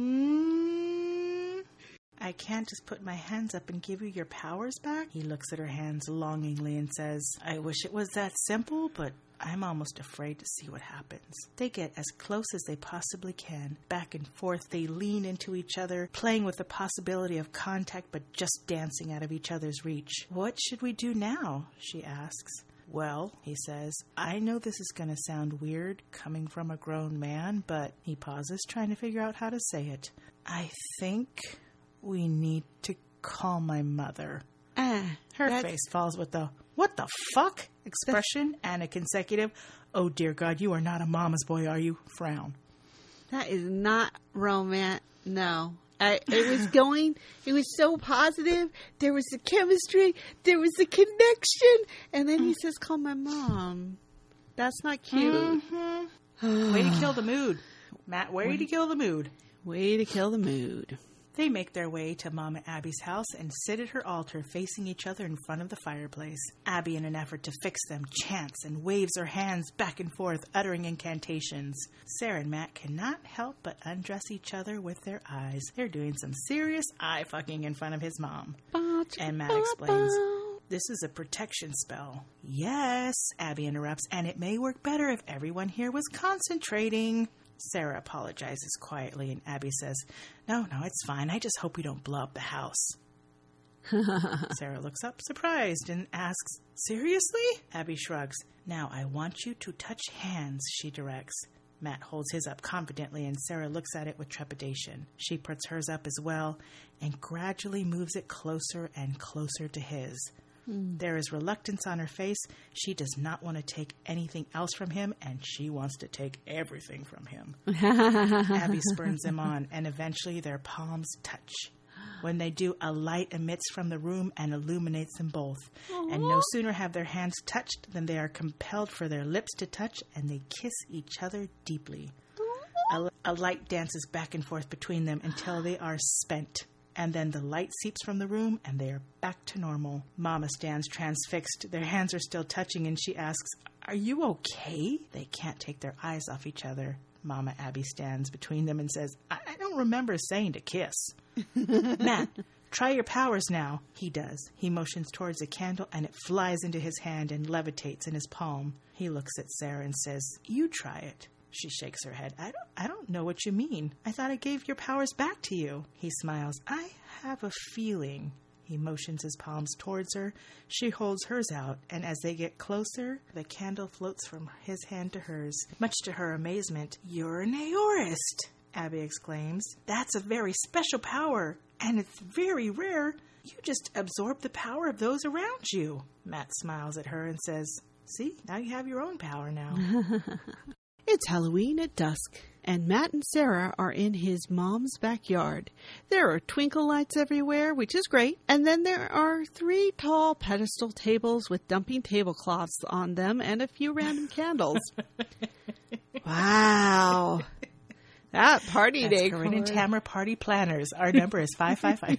Mm, I can't just put my hands up and give you your powers back. He looks at her hands longingly and says, I wish it was that simple, but I'm almost afraid to see what happens. They get as close as they possibly can. Back and forth, they lean into each other, playing with the possibility of contact, but just dancing out of each other's reach. What should we do now? She asks. Well, he says, I know this is going to sound weird coming from a grown man, but he pauses, trying to figure out how to say it. I think we need to call my mother. Ah, Her face falls with the, what the fuck expression and a consecutive, oh dear God, you are not a mama's boy, are you? Frown. That is not romantic. No. I, it was going, it was so positive. There was the chemistry. There was the connection. And then he says, call my mom. That's not cute. Mm-hmm. Way to kill the mood. Matt, way, way to kill the mood. Way to kill the mood. They make their way to Mama Abby's house and sit at her altar facing each other in front of the fireplace. Abby, in an effort to fix them, chants and waves her hands back and forth, uttering incantations. Sarah and Matt cannot help but undress each other with their eyes. They're doing some serious eye fucking in front of his mom. And Matt explains, this is a protection spell. Yes, Abby interrupts, and it may work better if everyone here was concentrating. Sarah apologizes quietly, and Abby says, no, no, it's fine. I just hope we don't blow up the house. Sarah looks up, surprised, and asks, seriously? Abby shrugs. Now, I want you to touch hands, she directs. Matt holds his up confidently, and Sarah looks at it with trepidation. She puts hers up as well, and gradually moves it closer and closer to his. Mm. There is reluctance on her face. She does not want to take anything else from him, and she wants to take everything from him. Abby spurns them on, and eventually their palms touch. When they do, a light emits from the room and illuminates them both. Aww. And no sooner have their hands touched than they are compelled for their lips to touch, and they kiss each other deeply. A, a light dances back and forth between them until they are spent. And then the light seeps from the room, and they are back to normal. Mama stands transfixed. Their hands are still touching, and she asks, are you okay? They can't take their eyes off each other. Mama Abby stands between them and says, I, I don't don't remember saying to kiss. Matt, try your powers now. He does. He motions towards a candle, and it flies into his hand and levitates in his palm. He looks at Sarah and says, you try it. She shakes her head. I don't, I don't know what you mean. I thought I gave your powers back to you. He smiles. I have a feeling. He motions his palms towards her. She holds hers out, and as they get closer, the candle floats from his hand to hers. Much to her amazement, you're an Aorist, Abby exclaims. That's a very special power, and it's very rare. You just absorb the power of those around you. Matt smiles at her and says, see, now you have your own power now. It's Halloween at dusk, and Matt and Sarah are in his mom's backyard. There are twinkle lights everywhere, which is great, and then there are three tall pedestal tables with dumping tablecloths on them and a few random candles. Wow. That party That's decor. Corinne and Tamara party planners. Our number is five five five.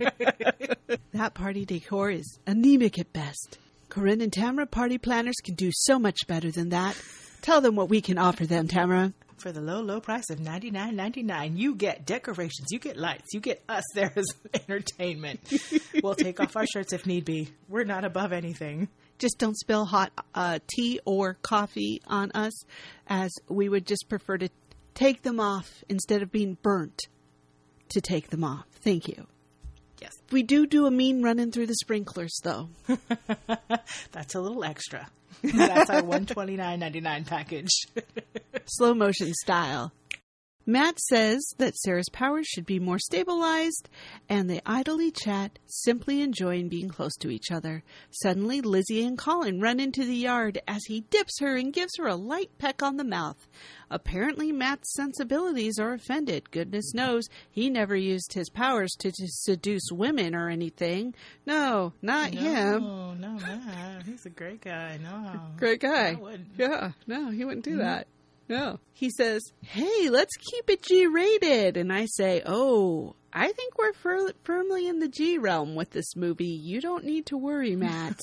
That party decor is anemic at best. Corinne and Tamara party planners can do so much better than that. Tell them what we can offer them, Tamara. For the low, low price of ninety-nine ninety-nine, you get decorations, you get lights, you get us there as entertainment. We'll take off our shirts if need be. We're not above anything. Just don't spill hot uh, tea or coffee on us, as we would just prefer to take them off instead of being burnt to take them off. Thank you. Yes. We do do a mean running through the sprinklers, though. That's a little extra. That's our one hundred twenty-nine ninety-nine package. Slow motion style. Matt says that Sarah's powers should be more stabilized, and they idly chat, simply enjoying being close to each other. Suddenly, Lizzie and Colin run into the yard as he dips her and gives her a light peck on the mouth. Apparently, Matt's sensibilities are offended. Goodness knows he never used his powers to, to seduce women or anything. No, not no, him. No, no, Matt. He's a great guy. No. Great guy. I wouldn't. Yeah, no, he wouldn't do Mm-hmm. that. No. He says, hey, let's keep it G-rated. And I say, oh, I think we're fir- firmly in the G realm with this movie. You don't need to worry, Matt.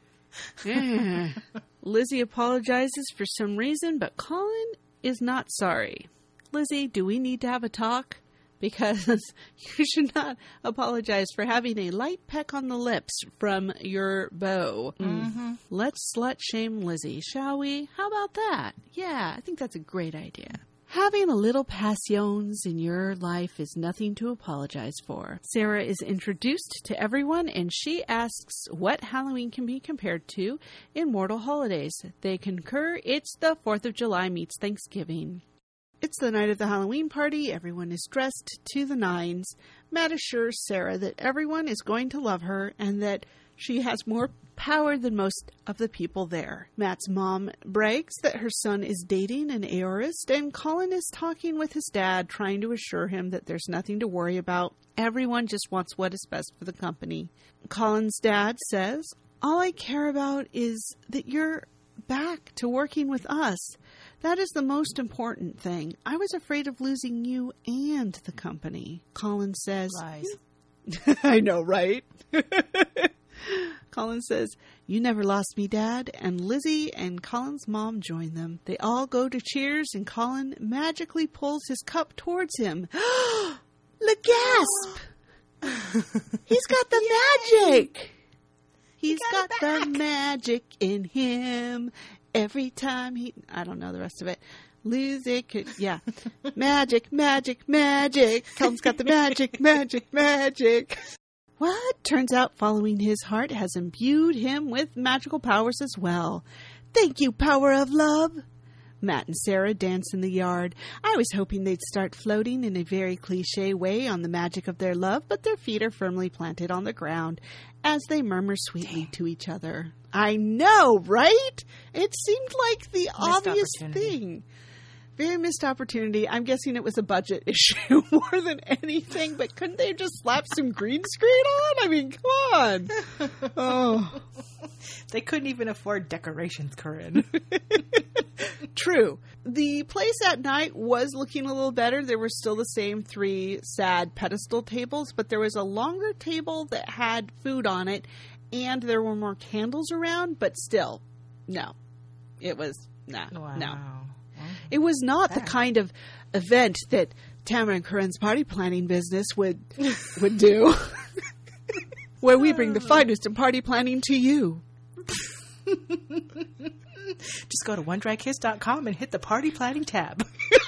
Yeah. Lizzie apologizes for some reason, but Colin is not sorry. Lizzie, do we need to have a talk? Because you should not apologize for having a light peck on the lips from your beau. Mm-hmm. Let's slut shame Lizzie, shall we? How about that? Yeah, I think that's a great idea. Having a little passions in your life is nothing to apologize for. Sarah is introduced to everyone, and she asks what Halloween can be compared to in mortal holidays. They concur it's the fourth of July meets Thanksgiving. It's the night of the Halloween party. Everyone is dressed to the nines. Matt assures Sarah that everyone is going to love her and that she has more power than most of the people there. Matt's mom brags that her son is dating an Aorist, and Colin is talking with his dad, trying to assure him that there's nothing to worry about. Everyone just wants what is best for the company. Colin's dad says, all I care about is that you're back to working with us. That is the most important thing. I was afraid of losing you and the company. Colin says... Lies. I know, right? Colin says, you never lost me, Dad. And Lizzie and Colin's mom join them. They all go to cheers, and Colin magically pulls his cup towards him. Le gasp! He's got the magic! He's He got got it the magic in him. Every time he... I don't know the rest of it. Lose it. Could, yeah. Magic, magic, magic. Colin's got the magic, magic, magic. What? Turns out following his heart has imbued him with magical powers as well. Thank you, power of love. Matt and Sarah dance in the yard. I was hoping they'd start floating in a very cliche way on the magic of their love, but their feet are firmly planted on the ground as they murmur sweetly to each other. I know, right? It seemed like the obvious thing. Very missed opportunity. I'm guessing it was a budget issue more than anything, but couldn't they just slap some green screen on? I mean, come on. Oh. They couldn't even afford decorations, Corinne. True. The place at night was looking a little better. There were still the same three sad pedestal tables, but there was a longer table that had food on it, and there were more candles around, but still, no. It was, nah, Wow. no. It was not Sad. the kind of event that Tamara and Corinne's party planning business would would do. Where we bring the finest in party planning to you. Just go to one dry kiss dot com and hit the party planning tab.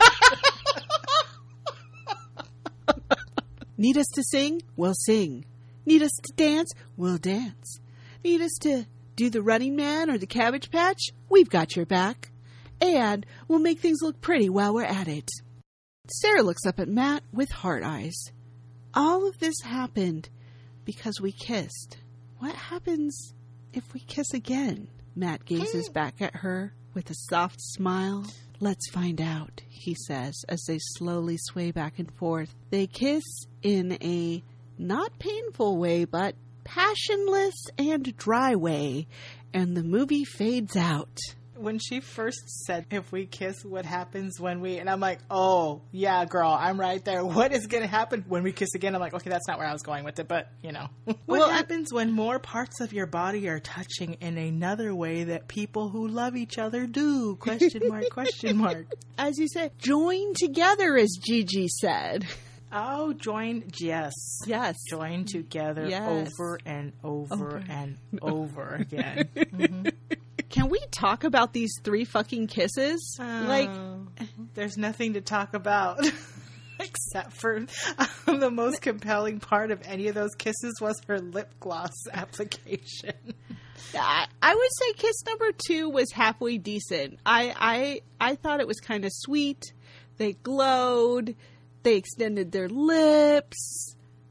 Need us to sing? We'll sing. Need us to dance? We'll dance. Need us to do the Running Man or the Cabbage Patch? We've got your back. And we'll make things look pretty while we're at it. Sarah looks up at Matt with heart eyes. All of this happened because we kissed. What happens if we kiss again? Matt gazes back at her with a soft smile. Let's find out, he says as they slowly sway back and forth. They kiss in a not painful way, but passionless and dry way, and the movie fades out. When she first said, if we kiss, what happens when we... And I'm like, oh, yeah, girl, I'm right there. What is going to happen when we kiss again? I'm like, okay, that's not where I was going with it, but, you know. What well, happens I... when more parts of your body are touching in another way that people who love each other do? Question mark, question mark. As you said, join together, as Gigi said. Oh, join, yes. Yes. Join together yes. over and over okay. and over again. Mm-hmm. Can we talk about these three fucking kisses? Uh, like, there's nothing to talk about except for um, the most compelling part of any of those kisses was her lip gloss application. I, I would say kiss number two was halfway decent. I I, I thought it was kind of sweet. They glowed. They extended their lips.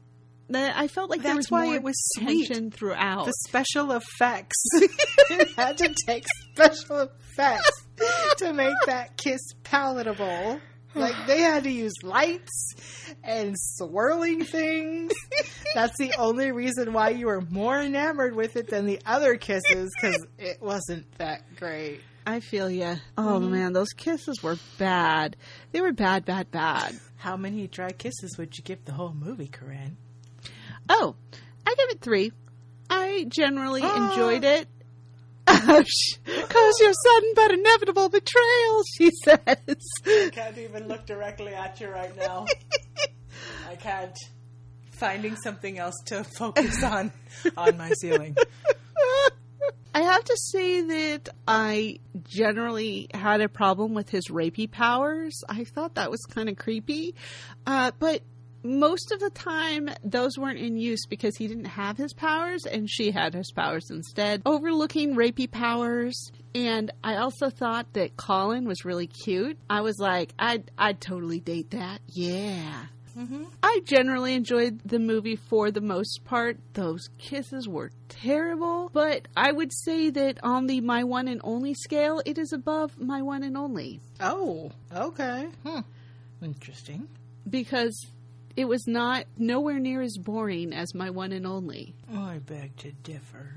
I felt like That's there was why more it was tension sweet. throughout. The special effects. It had to take special effects to make that kiss palatable. Like, they had to use lights and swirling things. That's the only reason why you were more enamored with it than the other kisses, because it wasn't that great. I feel ya. Oh, mm-hmm. man, those kisses were bad. They were bad, bad, bad. How many dry kisses would you give the whole movie, Corinne? Oh, I give it three. I generally oh. enjoyed it. Cause your sudden but inevitable betrayal, she says. I can't even look directly at you right now. I can't. Finding something else to focus on on my ceiling. I have to say that I generally had a problem with his rapey powers. I thought that was kind of creepy. Uh, but most of the time, those weren't in use because he didn't have his powers and she had his powers instead. Overlooking rapey powers. And I also thought that Colin was really cute. I was like, I'd, I'd totally date that. Yeah. Mm-hmm. I generally enjoyed the movie for the most part. Those kisses were terrible, but I would say that on the my one and only scale, it is above my one and only. Oh, okay. Hmm. Interesting. Because it was not nowhere near as boring as my one and only. Oh, I beg to differ.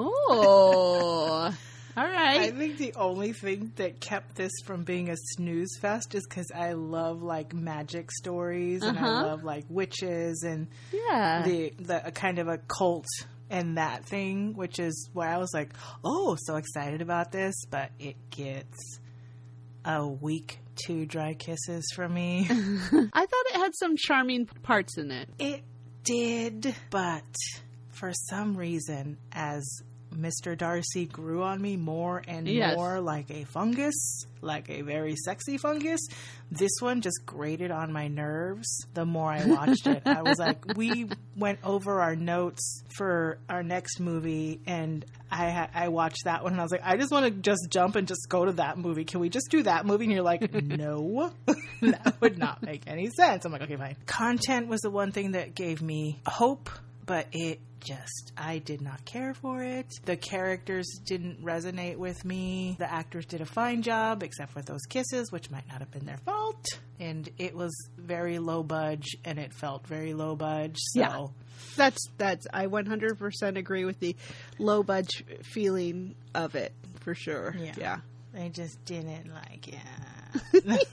Oh. All right. I think the only thing that kept this from being a snooze fest is because I love like magic stories and uh-huh. I love like witches and yeah, the the a kind of a cult and that thing, which is where I was like, oh, so excited about this, but it gets a week two dry kisses from me. I thought it had some charming parts in it. It did, but for some reason, as Mister Darcy grew on me more and yes. more like a fungus, like a very sexy fungus. This one just grated on my nerves the more I watched it. I was like, we went over our notes for our next movie and I ha- I watched that one and I was like, I just want to just jump and just go to that movie. Can we just do that movie? And you're like, no, that would not make any sense. I'm like, okay, fine. Content was the one thing that gave me hope, but it just, I did not care for it. The characters didn't resonate with me. The actors did a fine job, except for those kisses, which might not have been their fault. And it was very low budge, and it felt very low budge. So yeah, that's that's. I one hundred percent agree with the low budge feeling of it for sure. Yeah, yeah. I just didn't like it.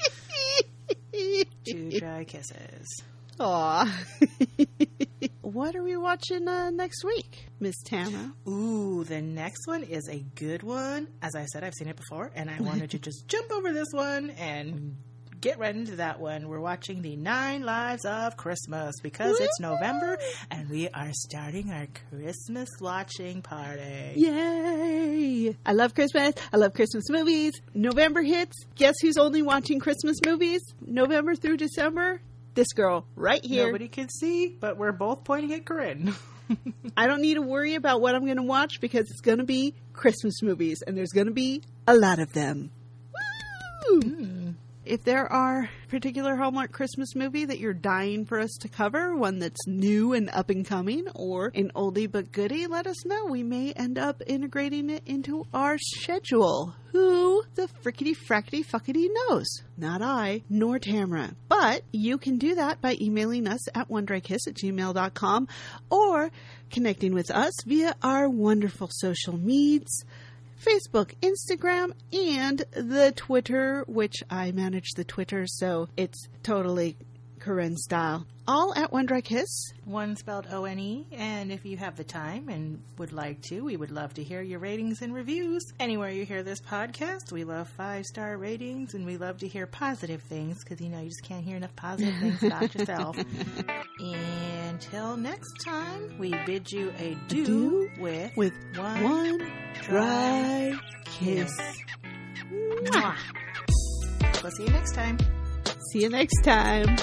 Two dry kisses. Aw. What are we watching uh, next week, Miss Tana? Ooh, the next one is a good one. As I said, I've seen it before, and I wanted to just jump over this one and get right into that one. We're watching The Nine Lives of Christmas because it's November and we are starting our Christmas watching party. Yay! I love Christmas. I love Christmas movies. November hits. Guess who's only watching Christmas movies? November through December? This girl right here. Nobody can see, but we're both pointing at Corinne. I don't need to worry about what I'm going to watch because it's going to be Christmas movies, and there's going to be a lot of them. Woo! Mm. If there are a particular Hallmark Christmas movie that you're dying for us to cover, one that's new and up and coming, or an oldie but goodie, let us know. We may end up integrating it into our schedule. Who the frickety frackety fuckety knows? Not I, nor Tamara. But you can do that by emailing us at wondrykiss at gmail dot com or connecting with us via our wonderful social medias. Facebook, Instagram, and the Twitter, which I manage the Twitter, so it's totally Corinne style. All at One Dry Kiss. One spelled O N E, and if you have the time and would like to, we would love to hear your ratings and reviews. Anywhere you hear this podcast, we love five-star ratings, and we love to hear positive things, because, you know, you just can't hear enough positive things about yourself. Until next time, we bid you a do, a do with, with one, one dry, dry kiss. Mwah. We'll see you next time. See you next time.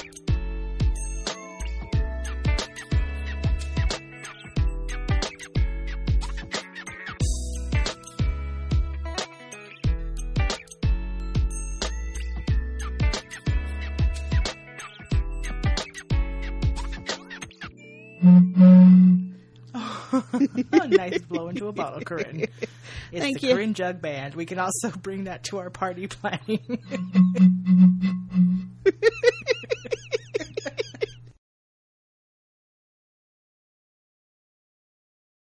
Nice blow into a bottle, Corinne. It's Thank the you. Corinne Jug Band. We can also bring that to our party planning.